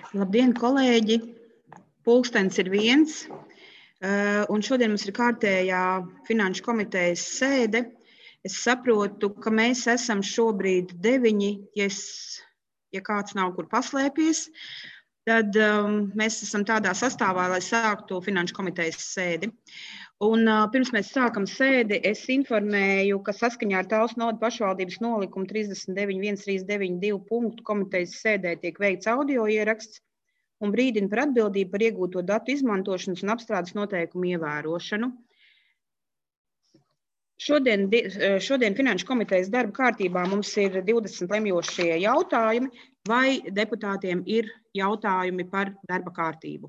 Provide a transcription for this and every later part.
Labdien, kolēģi! Pulkstens ir 1, un šodien mums ir kārtējā Finanšu komitejas sēde. Es saprotu, ka mēs esam šobrīd 9, ja kāds nav kur paslēpies, tad mēs esam tādā sastāvā, lai sāktu Finanšu komitejas sēdi. Un pirms mēs sākam sēdi, es informēju, ka saskaņā ar Talsu novadas pašvaldības nolikumu 39.139.2 punktu komitejas sēdē tiek veikts audio ieraksts un brīdina par atbildību par iegūto datu izmantošanas un apstrādes noteikumu ievērošanu. Šodien Finanšu komitejas darba kārtībā mums ir 20 lemjošie jautājumi, vai deputātiem ir jautājumi par darba kārtību.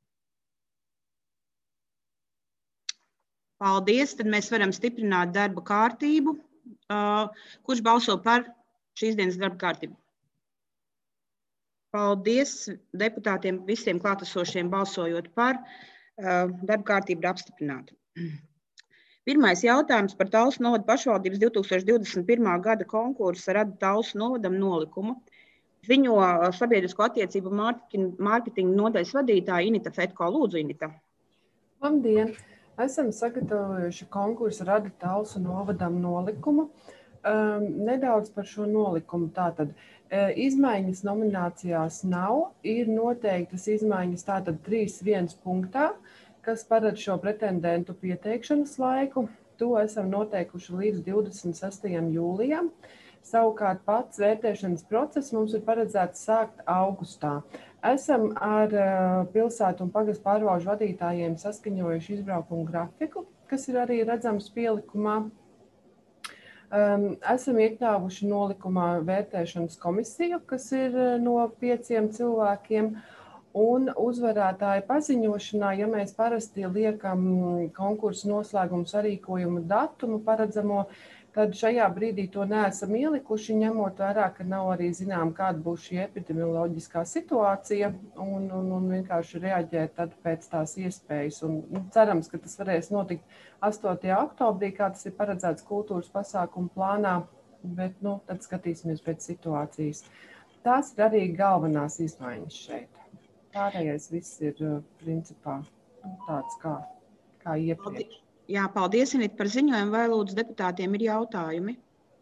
Paldies, tad mēs varam stiprināt darba kārtību. Kurš balso par šīs dienas darba kārtību? Paldies deputātiem, visiem klātesošiem balsojot par. Darba kārtība ir apstiprināta. Pirmais jautājums par Talsu novadas pašvaldības 2021. gada konkursa Rada Talsu novadam nolikumu. Ziņo sabiedrisko attiecību mārketinga nodaļas vadītāja Inita Fetko. Lūdzu, Inita. Labdien! Esam sagatavojuši konkursu Rada Talsu novadam nolikumu. Nedaudz par šo nolikumu. Tātad izmaiņas nominācijās nav, ir noteiktas izmaiņas tātad 3.1 punktā, kas paredz šo pretendentu pieteikšanas laiku. To esam noteikuši līdz 26. jūlijam. Savukārt pats vērtēšanas process mums ir paredzēts sākt augustā. Esam ar pilsētu un pagastu pārvalžu vadītājiem saskaņojuši izbraukumu grafiku, kas ir arī redzams pielikumā. Esam iekļāvuši nolikumā vērtēšanas komisiju, kas ir no 5 cilvēkiem. Un uzvarētāju paziņošanā, ja mēs parasti liekam konkursu noslēgumu sarīkojumu datumu paredzamo, tad šajā brīdī to neesam ielikuši, ņemot vērā, ka nav arī zinām, kāda būs šī epidemioloģiskā situācija un vienkārši reaģēt tad pēc tās iespējas. Un cerams, ka tas varēs notikt 8. oktobrī, kā tas ir paredzēts kultūras pasākumu plānā, bet tad skatīsimies pēc situācijas. Tās ir arī galvenās izmaiņas šeit. Pārējais viss ir principā tāds kā iepriekš. Jā, paldies, Inita, par ziņojumu. Vai lūdzu deputātiem ir jautājumi?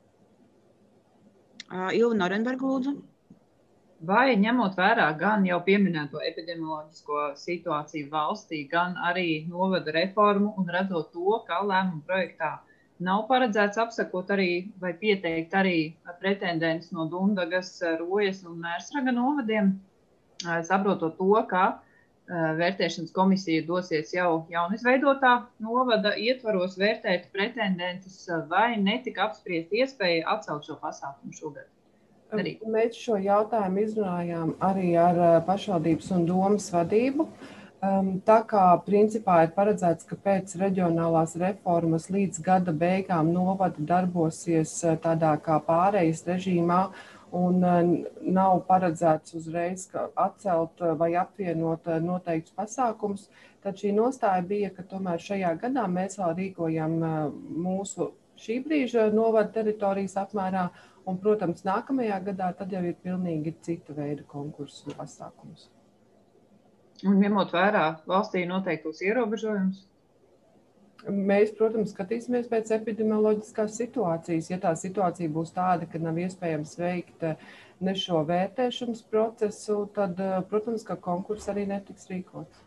Ilva Norenberga, lūdzu. Vai ņemot vērā gan jau pieminēto epidemioloģisko situāciju valstī, gan arī novada reformu un redzot to, ka lēmuma projektā nav paredzēts apsakot arī vai pieteikt arī pretendents no Dundagas, Rojas un Mērsraga novadiem, saprotot to, ka vērtēšanas komisija dosies jau jaunizveidotā novada ietvaros vērtēt pretendentus, vai netika apspriest iespēja atcelt šo pasākumu šogad? Mēs šo jautājumu izrunājām arī ar pašvaldības un domas vadību. Tā kā principā ir paredzēts, ka pēc reģionālās reformas līdz gada beigām novada darbosies tādā kā pārejas režīmā, un nav paredzēts uzreiz atcelt vai apvienot noteiktus pasākumus, tad šī nostāja bija, ka tomēr šajā gadā mēs vēl rīkojam mūsu šī brīža novada teritorijas apmērā, un, protams, nākamajā gadā tad jau ir pilnīgi cita veida konkursu pasākums. Un ņemot vērā valstī noteiktos ierobežojumus? Mēs, protams, skatīsimies pēc epidemioloģiskās situācijas. Ja tā situācija būs tāda, ka nav iespējams veikt ne šo vērtēšanas procesu, tad, protams, ka konkurss arī netiks rīkots.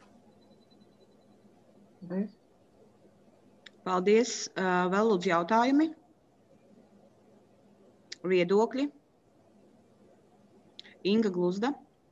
Paldies. Vēl lūdzu jautājumi? Viedokļi? Inga Gluzda.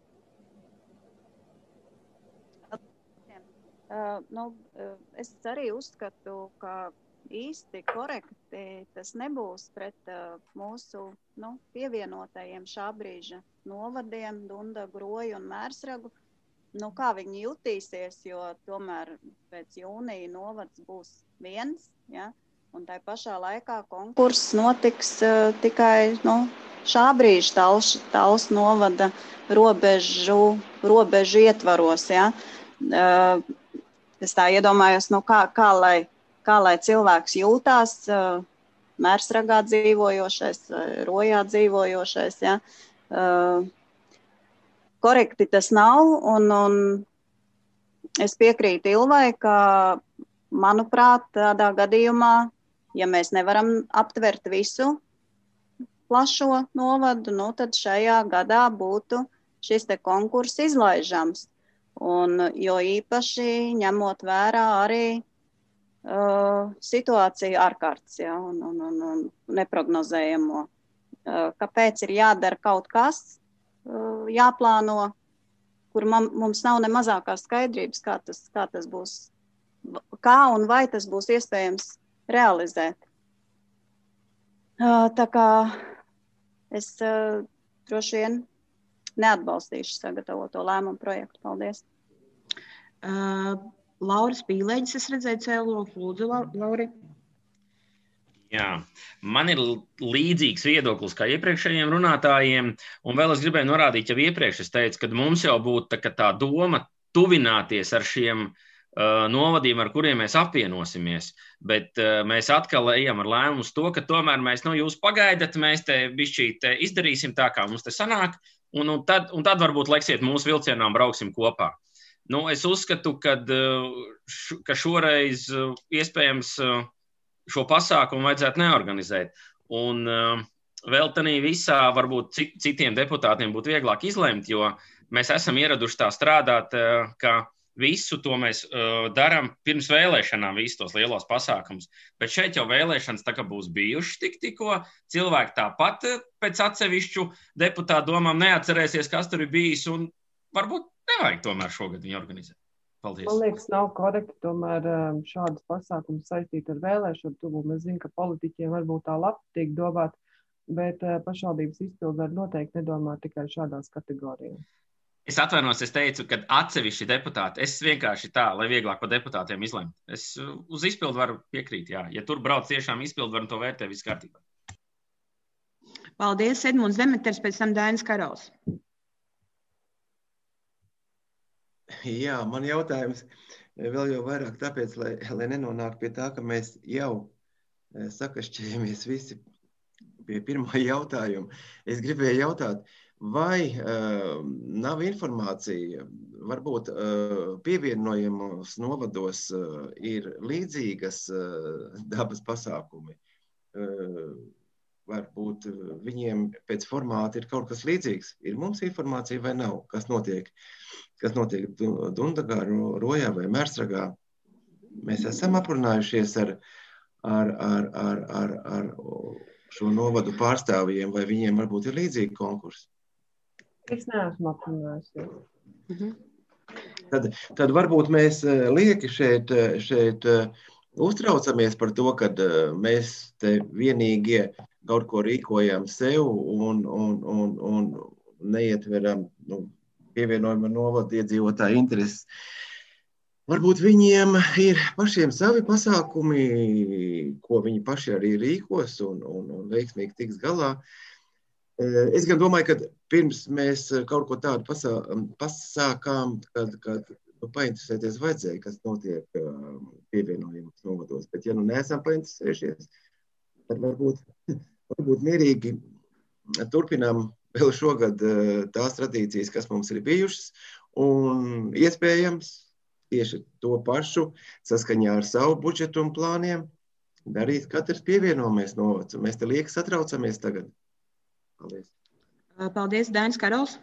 Es arī uzskatu, ka īsti korekti tas nebūs pret mūsu pievienotajiem šā brīža novadiem, Dundagu, Roju un Mērsragu. Kā viņi jutīsies, jo tomēr pēc jūnija novads būs viens, ja? Un tai pašā laikā konkurss notiks tikai šā brīža Talsu novada robežu ietvaros, ja? Es tā iedomājos, kā lai cilvēks jūtās, Mērsragā dzīvojošais, Rojā dzīvojošais, ja? korekti tas nav, un es piekrītu Ilvai, ka, manuprāt, tādā gadījumā, ja mēs nevaram aptvert visu plašo novadu, tad šajā gadā būtu šis te konkurss izlaižams. Un, jo īpaši ņemot vērā arī situāciju ārkārtas, un neprognozējamo. Kāpēc ir jādara kaut kas, jāplāno, kur mums nav ne mazākā skaidrības, kā tas būs, kā un vai tas būs iespējams realizēt. Tā kā es droši vien neatbalstīšu sagatavoto lēmumu projektu. Paldies. Laura Spīlēģis, es redzēju cēlo. Lūdzu, Lauri. Jā, man ir līdzīgs viedoklis kā iepriekšējiem runātājiem, un vēl es gribēju norādīt, jau iepriekš es teicu, ka mums jau būtu tā doma tuvināties ar šiem novadiem, ar kuriem mēs apvienosimies, bet mēs atkal ejam ar lēmumu uz to, ka tomēr mēs, jūs pagaidat, mēs te bišķīt izdarīsim tā, kā mums te sanāk, un tad varbūt leksiet mūsu vilcienā un brauksim kopā. Es uzskatu, ka šoreiz iespējams šo pasākumu vajadzētu neorganizēt. Un vēl tanī visā varbūt citiem deputātiem būtu vieglāk izlemt, jo mēs esam ieraduši tā strādāt, ka visu to mēs darām pirms vēlēšanām, visus tos lielos pasākumus. Bet šeit jau vēlēšanas tā kā būs bijušas tikko, cilvēki tāpat pēc atsevišķu deputātu domām neatcerēsies, kas tur ir bijis, un varbūt nevajag tomēr šogad viņu organizēt. Paldies. Man liekas, nav korekti tomēr šādas pasākumus saistīt ar vēlēšanu tuvumu. Es zinu, ka politiķiem varbūt tā labpatīk domāt, bet pašvaldības izpildvaru noteikti nedomā tikai šādās kategorijās. Es atvainos, es teicu, ka atsevišķi deputāti, es vienkārši tā, lai vieglāk par deputātiem izlemt. Es uz izpildvaru piekrītu, jā. Ja tur brauc tiešām izpildvaru, to vērtē viss kārtībā. Paldies, Edmunds Demeters, pēc tam Dainis Karols. Jā, man jautājums vēl jau vairāk tāpēc, lai nenonāk pie tā, ka mēs jau sakašķējamies visi pie pirmā jautājuma. Es gribēju jautāt, vai nav informācija, varbūt pievienojamos novados ir līdzīgas dabas pasākumi? Varbūt viņiem pēc formāta ir kaut kas līdzīgs. Ir mums informācija vai nav? Kas notiek Dundagā, Rojā vai Mērsragā? Mēs esam aprunājušies ar šo novadu pārstāvjiem, vai viņiem varbūt ir līdzīgi konkursi? Es neesmu aprunājusies. Tad varbūt mēs lieki šeit uztraucamies par to, ka mēs te vienīgie kaut ko rīkojam sev un neietveram pievienojumu novadu iedzīvotāju intereses. Varbūt viņiem ir pašiem savi pasākumi, ko viņi paši arī rīkos un veiksmīgi tiks galā. Es gan domāju, ka pirms mēs kaut ko tādu pasākām, kad painteresēties vajadzēja, kas notiek pievienojumus novados. Bet ja neesam painteresējušies, tad varbūt mierīgi turpinām vēl šogad tās tradīcijas, kas mums ir bijušas, un iespējams tieši to pašu saskaņā ar savu budžetu un plāniem darīt katrs pievienojamies novads. Mēs te lieki satraucamies tagad. Paldies. Paldies, Dainis Karols.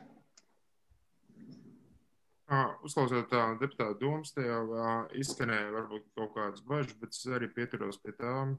Uzklausot deputātu domas, te jau izskanēja varbūt kaut kādas bažas, bet es arī pieturos pie tām.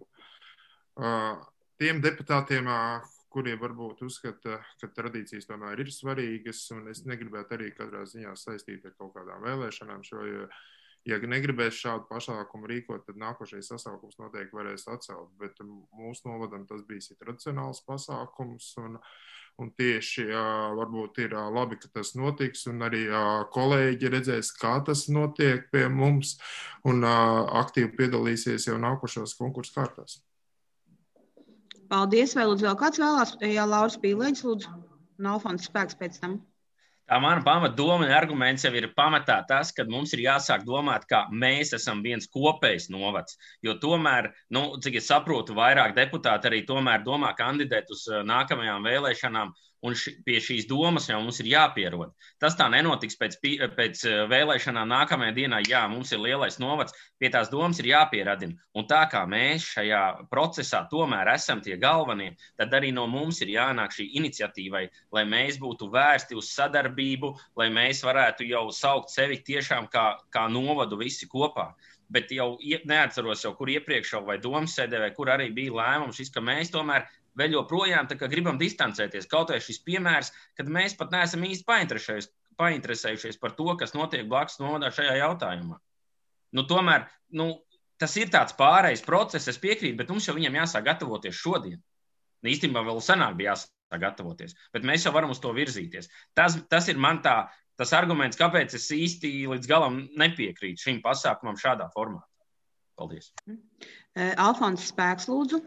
Tiem deputātiem, kuriem varbūt uzskata, ka tradīcijas tomēr ir svarīgas, un es negribētu arī katrā ziņā saistīt ar kaut kādām vēlēšanām šo, ja negribēs šādu pasākumu rīkot, tad nākošais sasaukums noteikti varēs atcelt, bet mūsu novadam tas bija tradicionāls pasākums, un tieši varbūt ir labi, ka tas notiks, un arī kolēģi redzēs, kā tas notiek pie mums, un aktīvi piedalīsies jau nākošās konkursu kārtās. Paldies, vēl kāds vēlās? Jā, Laura Spīlēģis, lūdzu, un Alfons Spēks pēc tam. Tā mana pamatdoma un arguments jau ir pamatā tas, ka mums ir jāsāk domāt, ka mēs esam viens kopējs novads, jo tomēr, cik es saprotu, vairāk deputāti arī tomēr domā kandidēt uz nākamajām vēlēšanām, Un pie šīs domas jau mums ir jāpierod. Tas tā nenotiks pēc vēlēšanām nākamajā dienā. Jā, mums ir lielais novads, pie tās domas ir jāpieradina. Un tā kā mēs šajā procesā tomēr esam tie galvenie, tad arī no mums ir jānāk šī iniciatīvai, lai mēs būtu vērsti uz sadarbību, lai mēs varētu jau saukt sevi tiešām kā novadu visi kopā. Bet jau neatceros, kur iepriekš vai domas sēdē, vai kur arī bija lēmums, ka mēs tomēr vēl joprojām gribam distancēties. Kaut vai šis piemērs, kad mēs pat neesam īsti painteresējušies par to, kas notiek blakus novadā šajā jautājumā. Tomēr tas ir tāds pārējais process, es piekrītu, bet mums jau viņam jāsāk gatavoties šodien. Īstenībā vēl senāk bija jāsāk gatavoties, bet mēs jau varam uz to virzīties. Tas ir man tas arguments, kāpēc es īsti līdz galam nepiekrītu šim pasākumam šādā formātā. Paldies. Alfons Spēks, lūdzu.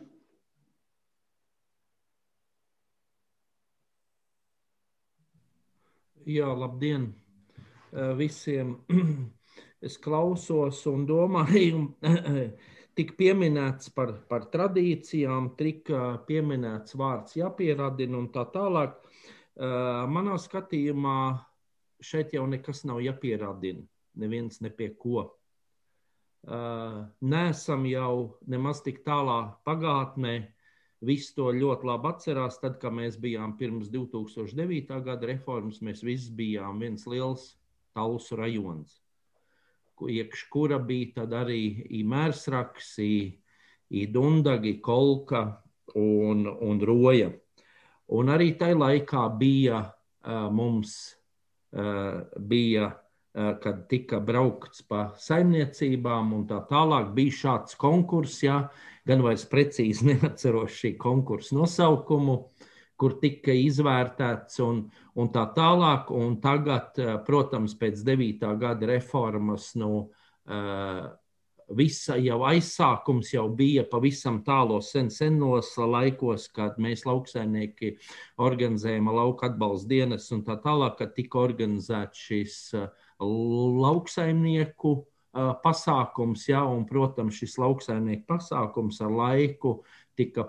Jā, labdien visiem. Es klausos un domāju, tik pieminēts par tradīcijām, tik pieminēts vārds jāpieradina un tā tālāk. Manā skatījumā šeit jau nekas nav jāpieradina, neviens ne pie ko. Neesam jau nemaz tik tālā pagātnē. Visi to ļoti labi atcerās, tad, kad mēs bijām pirms 2009. Gada reformas, mēs visi bijām viens liels Talsu rajons, iekš kura bija tad arī Mērsraks, Dundagi, Kolka un Roja. Un arī tai laikā bija mums, kad tika braukts pa saimniecībām un tā tālāk, bija šāds konkurss, gan vairs precīzi neatceros šī konkursa nosaukumu, kur tika izvērtēts un tā tālāk. Un tagad, protams, pēc 9. gada reformas, visa jau aizsākums jau bija pavisam tālos senos laikos, kad mēs lauksaimnieki organizējām lauka atbalsta dienas un tā tālāk, kad tika organizēts šis lauksaimnieku pasākums, un, protams, šis lauksaimnieku pasākums ar laiku tika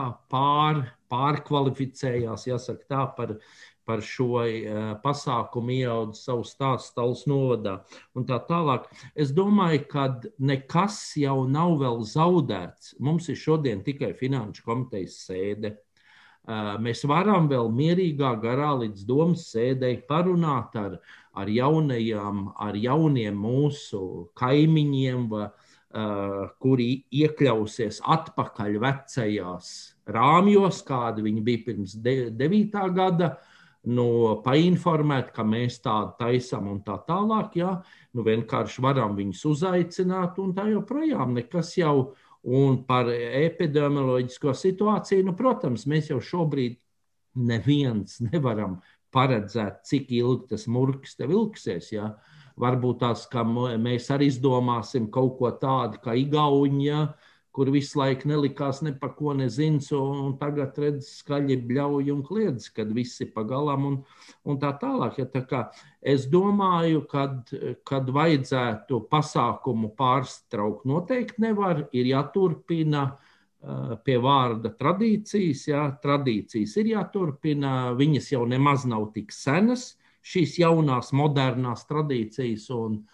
pārkvalificējās, jāsaka tā, par šo pasākumu ieaudzis savu stāstu Talsu novadā un tā tālāk. Es domāju, ka nekas jau nav vēl zaudēts. Mums ir šodien tikai finanšu komitejas sēde. Mēs varam vēl mierīgā garā līdz domas sēdei parunāt ar jauniem mūsu kaimiņiem, kuri iekļausies atpakaļ vecajās rāmjos, kādi viņi bija pirms 9. gada, painformēt, ka mēs tādu taisam un tā tālāk, vienkārši varam viņus uzaicināt un tā joprojām nekas jau. Un par epidemioloģisko situāciju, protams, mēs jau šobrīd neviens nevaram paredzēt, cik ilgi tas murgs te vilksies. Varbūt tās, ka mēs arī izdomāsim kaut ko tādu, kā Igaunija, kur visu laiku nelikās ne par ko nezins, un tagad redz skaļi bļauj un kliedz, kad visi pagalam un tā tālāk. Tā kā es domāju, kad vajadzētu pasākumu pārstraukt noteikti nevar, ir jāturpina pie vārda tradīcijas, tradīcijas ir jāturpina, viņas jau nemaz nav tik senas, šīs jaunās, modernās tradīcijas,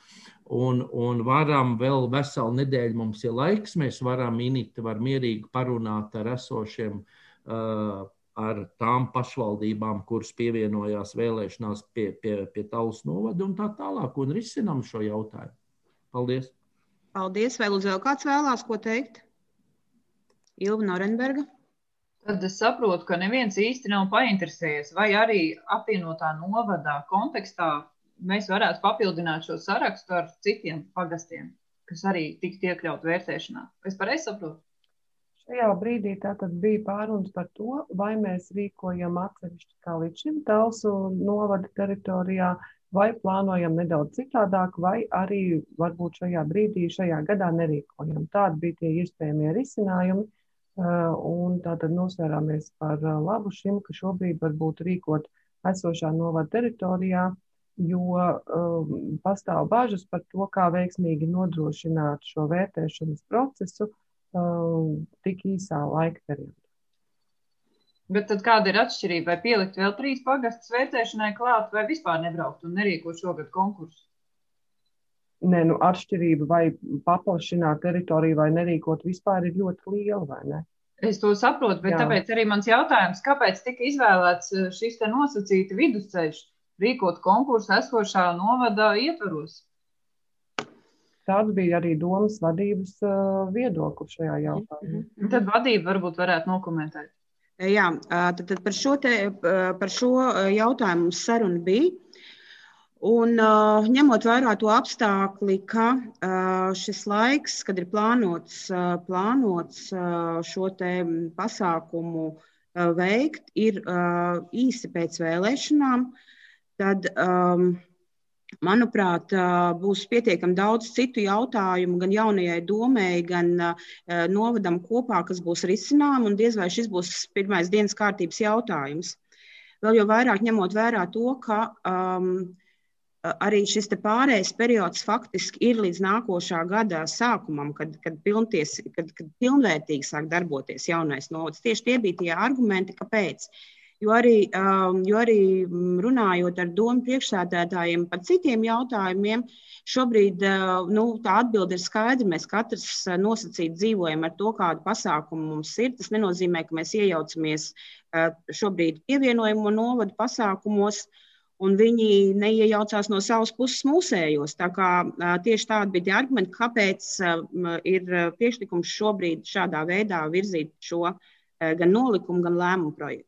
un varam vēl veselu nedēļu, mums ir laiks, mēs varam var mierīgi parunāt ar esošiem, ar tām pašvaldībām, kuras pievienojās vēlēšanās pie Talsu novada un tā tālāk, un risinām šo jautājumu. Paldies! Paldies! Vai lūdzu vēl kāds vēlās ko teikt? Ilva Norenberga. Tad es saprotu, ka neviens īsti nav painteresējies, vai arī apvienotā novadā kontekstā mēs varētu papildināt šo sarakstu ar citiem pagastiem, kas arī tiktu iekļaut vērtēšanā. Es pareizi saprotu? Šajā brīdī tātad bija pārunas par to, vai mēs rīkojam atsevišķi kā līdz šim Talsu novada teritorijā, vai plānojam nedaudz citādāk, vai arī varbūt šajā brīdī, šajā gadā nerīkojam. Tādi bija tie iespējamie risinājumi. Un tātad nosvērāmies par labu šim, ka šobrīd varbūt rīkot esošā novada teritorijā, jo pastāv bažas par to, kā veiksmīgi nodrošināt šo vērtēšanas procesu tik īsā laika periodā. Bet tad kāda ir atšķirība? Vai pielikt vēl 3 pagastus vērtēšanai klāt, vai vispār nebraukt un nerīkot šogad konkursu? Nē, atšķirība vai paplašināt teritoriju vai nerīkot vispār ir ļoti liela, vai ne? Es to saprotu, bet tāpēc arī mans jautājums, kāpēc tika izvēlēts šis te nosacīti vidusceļš rīkot konkursu esošā novada ietvaros? Tāds bija arī domas vadības viedoklis šajā jautājumā. Tad vadība varbūt varētu nokomentēt. Jā, tad par šo jautājumu mums saruna bija. Un ņemot vērā to apstākli, ka šis laiks, kad ir plānots šo te pasākumu veikt, ir īsi pēc vēlēšanām, tad, manuprāt, būs pietiekami daudz citu jautājumu gan jaunajai domei, gan novadam kopā, kas būs risinām, un diez vai šis būs pirmais dienas kārtības jautājums. Vēl jau vairāk ņemot vērā to, ka arī šis te pārējais periods faktiski ir līdz nākošā gada sākumam, kad pilnvērtīgi sāk darboties jaunais novads. Tieši tie bija tie argumenti, kāpēc. Jo arī runājot ar domu priekšsēdētājiem par citiem jautājumiem, šobrīd tā atbilde ir skaidra. Mēs katrs nosacīti dzīvojam ar to, kādu pasākumu mums ir. Tas nenozīmē, ka mēs iejaucamies šobrīd pievienojamo novadu pasākumos, un viņi neiejaucās no savas puses mūsējos. Tā kā tieši tādi bija tie argumenti, kāpēc ir priekšlikums šobrīd šādā veidā virzīt šo gan nolikumu, gan lēmumu projektu.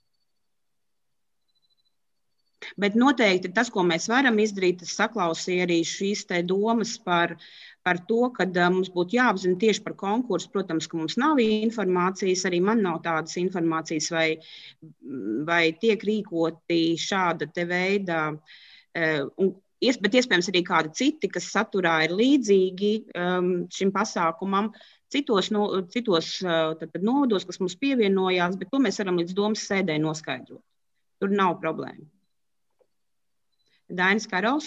Bet noteikti tas, ko mēs varam izdarīt, tas saklausīja arī šīs te domas par to, ka mums būtu jāapzina tieši par konkursu. Protams, ka mums nav informācijas, arī man nav tādas informācijas, vai tiek rīkoti šāda te veida, bet iespējams arī kādi citi, kas saturā ir līdzīgi šim pasākumam, citos novados, kas mums pievienojās, bet to mēs varam līdz domas sēdē noskaidrot. Tur nav problēma. Dainis Karols.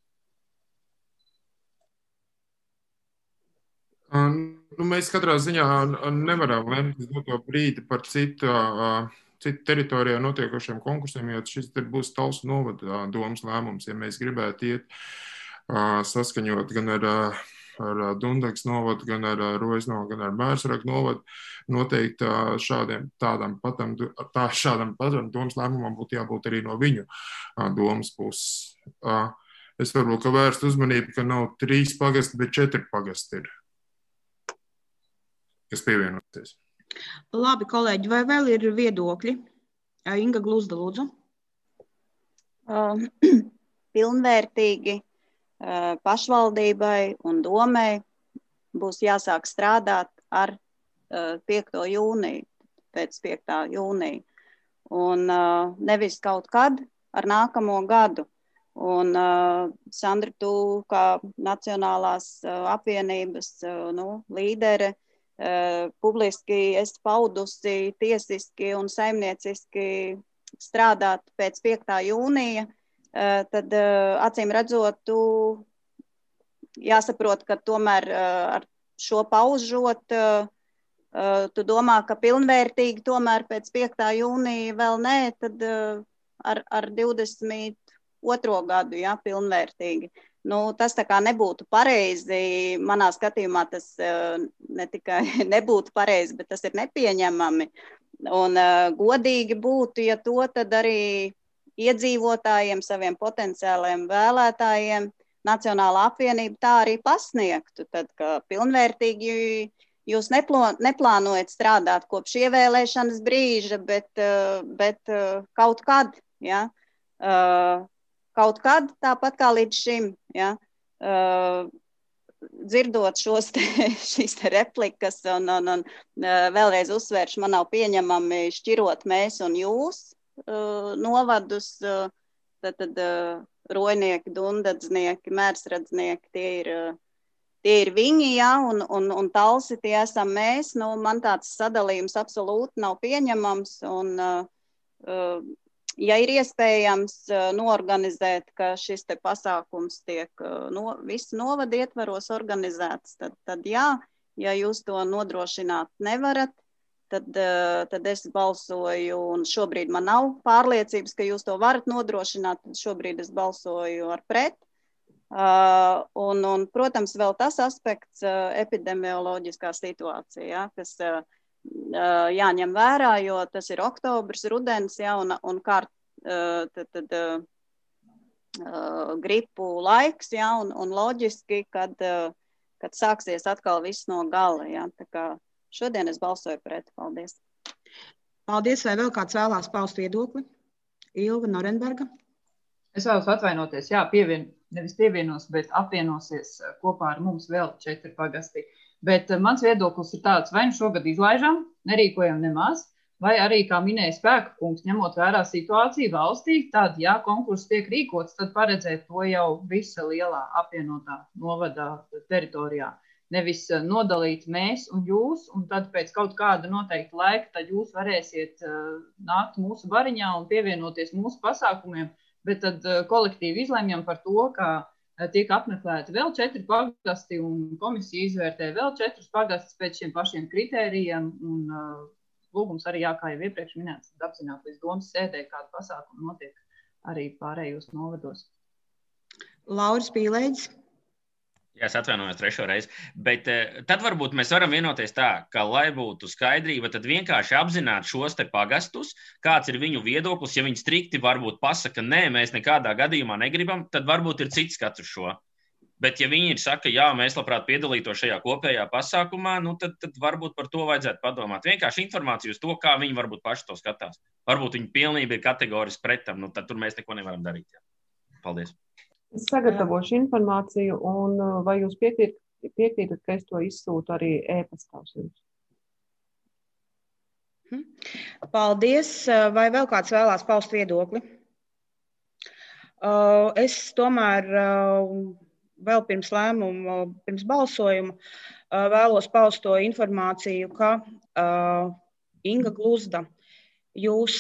Mēs katrā ziņā nevaram lemt uz to brīdi par citu teritorijā notiekošiem konkursiem, jo šis būs Talsu novada domas lēmums. Ja mēs gribētu iet saskaņot gan ar Dundagas novadu, gan ar Rojas novadu, gan ar Mērsraku novadu, noteikti šādam patam domas lēmumam būtu jābūt arī no viņu domas puses. Es varbūt vērstu uzmanību, ka nav 3 pagasti, bet 4 pagasti ir, kas pievienoties. Labi, kolēģi, vai vēl ir viedokļi? Inga Gluzda, lūdzu. Pilnvērtīgi pašvaldībai un domei būs jāsāk strādāt ar 5. jūniju, pēc 5. jūnija. Un nevis kaut kad ar nākamo gadu. Un, Sandra, tu kā Nacionālās apvienības līdere publiski esi paudusi tiesiski un saimnieciski strādāt pēc 5. jūnija, tad acīm redzot, tu jāsaprot, ka tomēr ar šo paužot, tu domā, ka pilnvērtīgi tomēr pēc 5. jūnija vēl nē, tad ar 22. gadu, jā, pilnvērtīgi. Tas tā kā nebūtu pareizi, manā skatījumā tas ne tikai nebūtu pareizi, bet tas ir nepieņemami. Un godīgi būtu, ja to tad arī iedzīvotājiem, saviem potenciāliem vēlētājiem Nacionālā apvienība tā arī pasniegtu. Tad, ka pilnvērtīgi jūs neplānojat strādāt kopš ievēlēšanas brīža, bet kaut kad, ja? Kaut kad, tāpat kā līdz šim, ja? Dzirdot šīs replikas un vēlreiz uzsvēršu, man nav pieņemami šķirot mēs un jūs novadus, tad rojnieki, dundadznieki, mērsradznieki, tie ir viņi, ja? Un talsi tie esam mēs. Man tāds sadalījums absolūti nav pieņemams un ja ir iespējams noorganizēt, ka šis te pasākums tiek visu novadu ietvaros organizēts, tad jā, ja jūs to nodrošināt nevarat, tad es balsoju, un šobrīd man nav pārliecības, ka jūs to varat nodrošināt, tad šobrīd es balsoju ar pret. Un, protams, vēl tas aspekts epidemioloģiskā situācija, ja, kas jāņem vērā, jo tas ir oktobrs, rudens, ja, un gripu laiks, ja, un loģiski, kad sāksies atkal viss no gala. Ja. Tā kā šodien es balsoju pret. Paldies. Paldies. Vai vēl kāds vēlās paust viedokli? Ilva Norenberga. Es vēlos atvainoties. Jā, nevis pievienos, bet apvienosies kopā ar mums vēl 4 pagasti. Bet mans viedoklis ir tāds, vai nu šogad izlaižam, nerīkojam nemaz, vai arī, kā minēja Spēka kungs, ņemot vērā situāciju valstī, tad, ja konkurss tiek rīkots, tad paredzēt to jau visa lielā apvienotā novada teritorijā. Nevis nodalīt mēs un jūs, un tad pēc kaut kāda noteikta laika, tad jūs varēsiet nākt mūsu bariņā un pievienoties mūsu pasākumiem, bet tad kolektīvi izlemjam par to, ka tiek apmeklēti vēl 4 pagasti un komisija izvērtē vēl 4 pagastus pēc šiem pašiem kritērijiem un lūgums arī, kā jau iepriekš minēts, apzināt līdz domas sēdē, kāda pasākuma notiek arī pārējos novados. Lauris Pīlēģis. Jā, es atvainojos 3. reizi, bet tad varbūt mēs varam vienoties tā, ka, lai būtu skaidrība, tad vienkārši apzināt šos te pagastus, kāds ir viņu viedoklis, ja viņi strikti varbūt pasaka, nē, mēs nekādā gadījumā negribam, tad varbūt ir cits skats uz šo. Bet ja viņi saka, jā, mēs labprāt piedalītos šajā kopējā pasākumā, nu tad varbūt par to vajadzētu padomāt. Vienkārši informāciju uz to, kā viņi varbūt paši to skatās. Varbūt viņi pilnībā ir kategoriski pret tam, nu tad tur mēs neko nevaram darīt. Jā. Paldies. Es sagatavošu informāciju, un vai jūs piekrītat, ka es to izsūtu arī e-pastā uz jums? Paldies. Vai vēl kāds vēlās paust viedokli? Es tomēr vēl pirms lēmuma, pirms balsojuma vēlos paust to informāciju, ka Inga Gluzda, jūs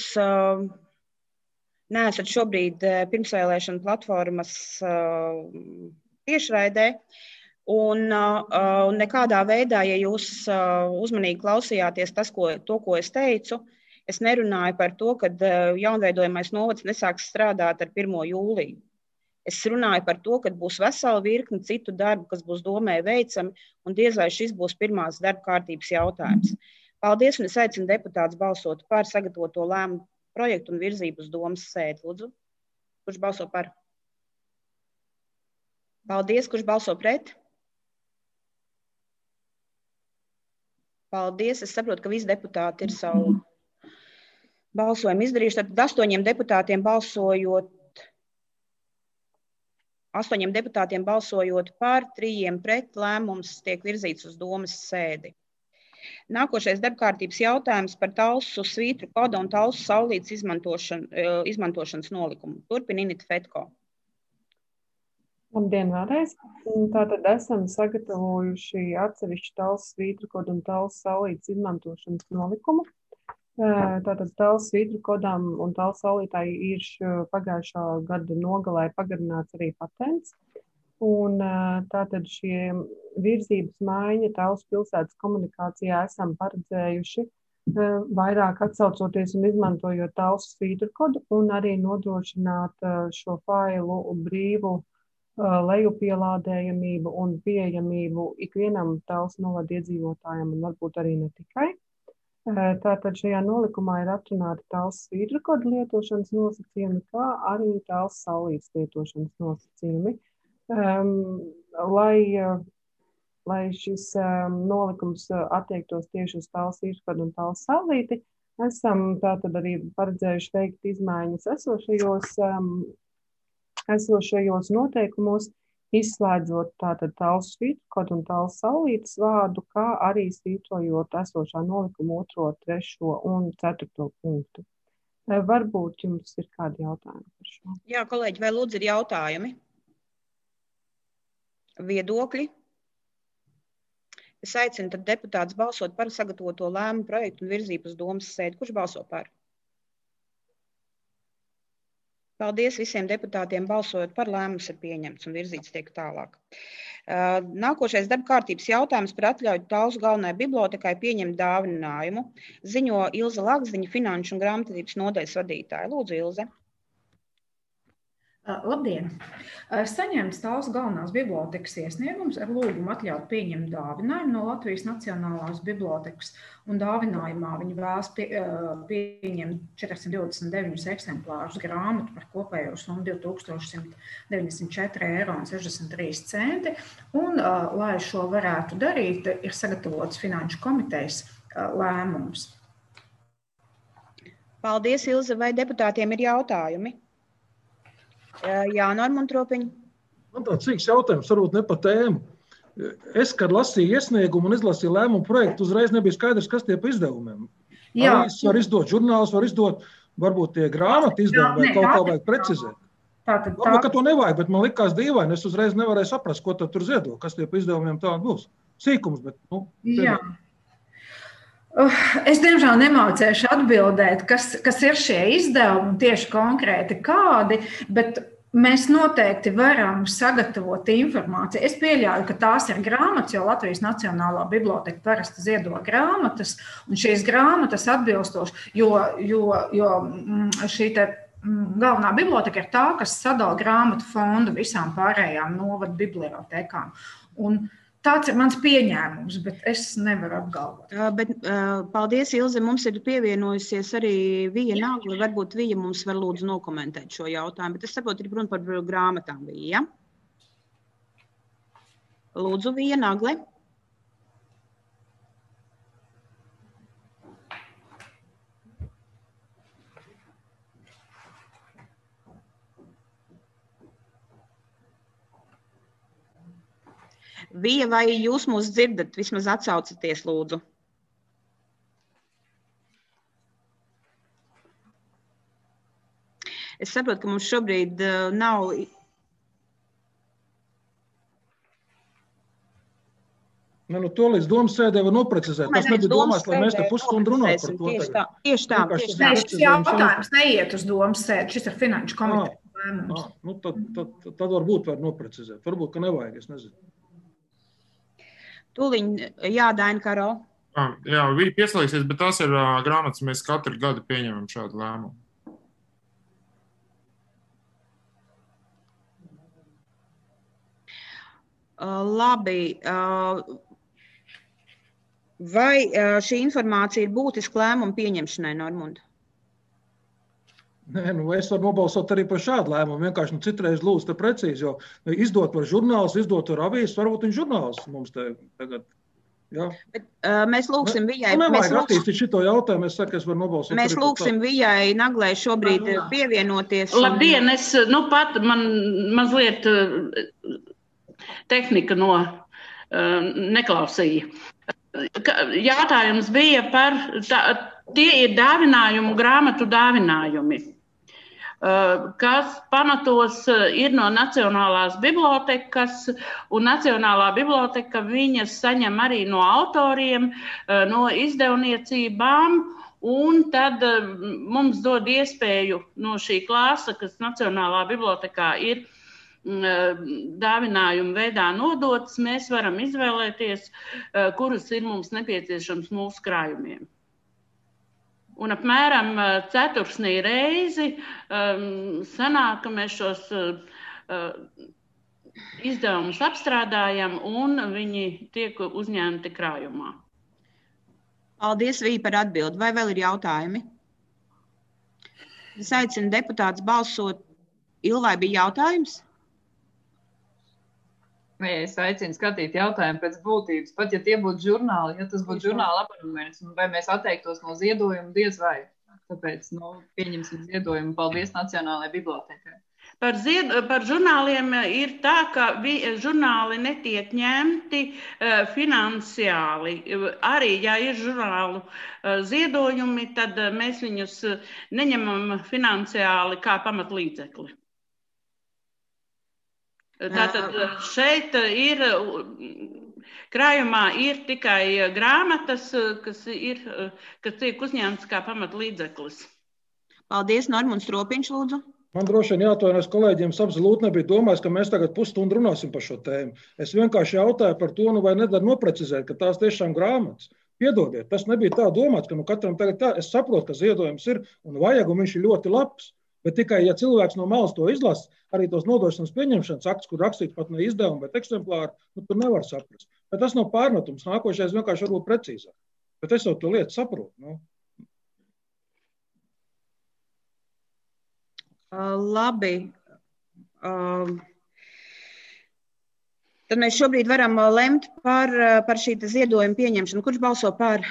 neesat šobrīd pirmsvēlēšana platformas tiešraidē, un nekādā veidā, ja jūs uzmanīgi klausījāties to, ko es teicu, es nerunāju par to, ka jaunveidojamais novads nesāks strādāt ar 1. jūliju. Es runāju par to, ka būs vesela virkne citu darbu, kas būs domē veicami, un diez vai šis būs pirmās darba kārtības jautājums. Paldies, un es aicinu deputātus balsot par sagatavoto lēmumu projektu un virzību uz domas sēdi. Lūdzu, kurš balso par? Paldies, kurš balso pret? Paldies, es saprotu, ka visi deputāti ir savu balsojumu izdarījuši. Tad 8 deputātiem balsojot par, 3 pret, lēmums tiek virzīts uz domas sēdi. Nākošais darbkārtības jautājums par talsu svītru koda un talsu saulītes izmantošanas nolikumu. Turpin Inita Fetko. Labdien vēlreiz. Tātad esam sagatavojuši atsevišķu talsu svītru kodu un talsu saulītes izmantošanas nolikumu. Tātad talsu svītru kodām un talsu saulītā ir pagājušā gada nogalē pagarināts arī patents. Un tātad šie virzības maiņa talsu pilsētas komunikācijā esam paredzējuši vairāk atsaucoties un izmantojot talsu svītru kodu un arī nodrošināt šo failu brīvu lejupielādējamību un pieejamību ikvienam talsu novada iedzīvotājam un varbūt arī ne tikai. Tātad šajā nolikumā ir atrunāti talsu svītru kodu lietošanas nosacījumi, kā arī talsu saulītes lietošanas nosacījumi. Lai šis nolikums attiektos tieši uz talsu svītru kodu un talsu saulīti, esam tātad arī paredzējuši veikt izmaiņas esošajos noteikumos, izslēdzot tātad talsu svītru kodu un talsu saulītes vārdu, kā arī svītrojot esošā nolikuma 2., 3. un 4. punktu. Varbūt jums ir kādi jautājumi par šo? Jā, kolēģi, vai lūdzu ir jautājumi? Viedokļi? Es aicinu tad deputātus balsot par sagatavoto lēmumu projektu un virzību uz domas sēdi. Kurš balso par? Paldies visiem deputātiem. Balsojot par, lēmums ir pieņemts un virzīts tiek tālāk. Nākošais darba kārtības jautājums par atļauju Talsu galvenajai bibliotekai pieņemt dāvinājumu. Ziņo Ilze Lagziņa, finanšu un grāmatvedības nodaļas vadītāja. Lūdzu, Ilze. Labdien! Saņemts Talsu galvenās bibliotekas iesniegums ar lūgumu atļaut pieņemt dāvinājumu no Latvijas Nacionālās bibliotekas, un dāvinājumā viņi vēlas pieņemt 429 eksemplārus grāmatu par kopējo summu 2194,63 €, un, lai šo varētu darīt, ir sagatavots Finanšu komitejas lēmums. Paldies, Ilze. Vai deputātiem ir jautājumi? Jā, Normund Tropiņ. Man tāds cīks jautājums, varbūt ne pa tēmu. Es, kad lasīju iesniegumu un izlasīju lēmumu projektu, uzreiz nebija skaidrs, kas tie pa izdevumiem. Avīzes var izdot, žurnāls var izdot, varbūt tie grāmatu izdevumi vai kaut kā vajag precizēt. Varbūt, ka to nevajag, bet man likās dīvaini, es uzreiz nevarēju saprast, ko tad tur ziedo, kas tie pa izdevumiem tādi būs. Sīkums, bet, Jā. Es, diemžēl, nemācēšu atbildēt, kas ir šie izdevumi, tieši konkrēti kādi, bet mēs noteikti varam sagatavot informāciju. Es pieļauju, ka tās ir grāmatas, jo Latvijas Nacionālā biblioteka parasti ziedo grāmatas, un šīs grāmatas atbilstoši, jo šī te galvenā biblioteka ir tā, kas sadala grāmatu fondu visām pārējām novadu bibliotekām. Un tāds ir mans pieņēmums, bet es nevaru apgalvot. Paldies, Ilze. Mums ir pievienojusies arī Vija Nagli. Varbūt Vija mums var lūdzu nokomentēt šo jautājumu, bet es saprotu, ir runa par grāmatām, Vija. Lūdzu, Vija Nagli. Vija, vai jūs mūs dzirdat? Vismaz atsaucaties, lūdzu. Es saprotu, ka mums šobrīd nav... To līdz domas sēdē var noprecizēt. Tas nebija domās, lai mēs te pusstundu runāt par to. Tieši tā. Šis jautājums neiet uz domas sēdi, šis ir finanšu komitejas lēmums. Tad varbūt var noprecizēt. Varbūt, ka nevajag, es nezinu. Tūliņ, Daina Karo. Jā, viņi pieslēgsies, bet tās ir grāmatas, mēs katru gadu pieņemam šādu lēmumu. Labi. Vai šī informācija ir būtiska lēmuma pieņemšanai, Normund? Nē, es varu nobalsot arī par šādu lēmumu. Vienkārši citreiz lūdzu te precīzi, jo izdot var žurnāls, izdot var avīzes, varbūt viņa žurnāls mums te tagad. Jā. Bet, mēs lūksim Vijai. Nevajag attīstīt šito jautājumu, es saku, es varu nobalsot. Mēs lūksim Vijai Naglai šobrīd pievienoties. Labdien, pat man mazliet tehnika neklausīja. Jātājums bija par, tie ir grāmatu dāvinājumi, kas pamatos ir no Nacionālās bibliotekas, un Nacionālā biblioteka viņas saņem arī no autoriem, no izdevniecībām, un tad mums dod iespēju no šī klāsa, kas Nacionālā bibliotekā ir dāvinājumu veidā nodots, mēs varam izvēlēties, kuras ir mums nepieciešams mūsu krājumiem. Un apmēram ceturksnī reizi sanāk, ka mēs šos izdevumus apstrādājam un viņi tiek uzņemti krājumā. Paldies, Vija, par atbildi. Vai vēl ir jautājumi? Es aicinu deputātus balsot. Ilvai bija jautājums? Es aicinu skatīt jautājumu pēc būtības, pat ja tie būtu žurnāli, ja tas būtu žurnāla abonements, vai mēs atteiktos no ziedojuma, diez vai. Tāpēc, pieņemsim ziedojumu. Paldies Nacionālajai bibliotekai. Par žurnāliem ir tā, ka žurnāli netiek ņemti finansiāli. Arī, ja ir žurnālu ziedojumi, tad mēs viņus neņemam finansiāli kā pamatlīdzekli. Tātad šeit ir, krājumā ir tikai grāmatas, kas tiek uzņemtas kā pamatlīdzeklis. Paldies, Normunds Tropiņš, lūdzu. Man droši vien jāatvainojas kolēģiem, es absolūti nebiju domājis, ka mēs tagad pusstundu runāsim par šo tēmu. Es vienkārši jautāju par to, vai nedara noprecizēt, ka tās tiešām grāmatas. Piedodiet, tas nebija tā domāts, ka katram tagad tā. Es saprotu, ka ziedojums ir un vajag, un viņš ir ļoti labs. Bet tikai, ja cilvēks no malas to izlasa, arī tos nodošanas pieņemšanas aktus, kur rakstīts pat ne izdevumu, bet eksemplāru, tur nevar saprast. Bet tas nav pārmetums. Nākošais vienkārši varbūt precīzāk. Bet es jau to lietu saprotu. Labi. Tad mēs šobrīd varam lemt par šī ziedojuma pieņemšanu. Kurš balso par?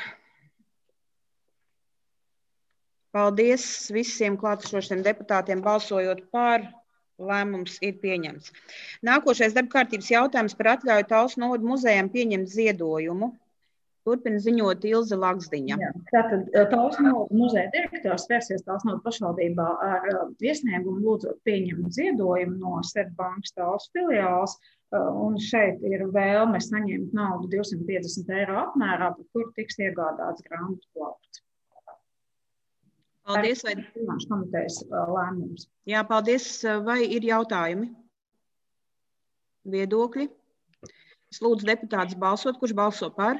Paldies visiem klātesošiem deputātiem balsojot par. Lēmums ir pieņemts. Nākošais darba kārtības jautājums par atļauju Talsu novada muzejam pieņemt ziedojumu. Turpina ziņot Ilze Lagzdiņa. Tātad Talsu novada muzeja direktors vērsies Talsu novada pašvaldībā ar iesniegumu lūdzot pieņemt ziedojumu no Svetbankas Talsu filiāls. Un šeit ir vēlme saņemt naudu 250 eiro apmērā, par kuru tiks iegādāts grāmatu plaukts. Paldies. Finanšu komitejas lēmums. Jā, paldies. Vai ir jautājumi? Viedokļi? Es lūdzu deputātus balsot. Kurš balso par?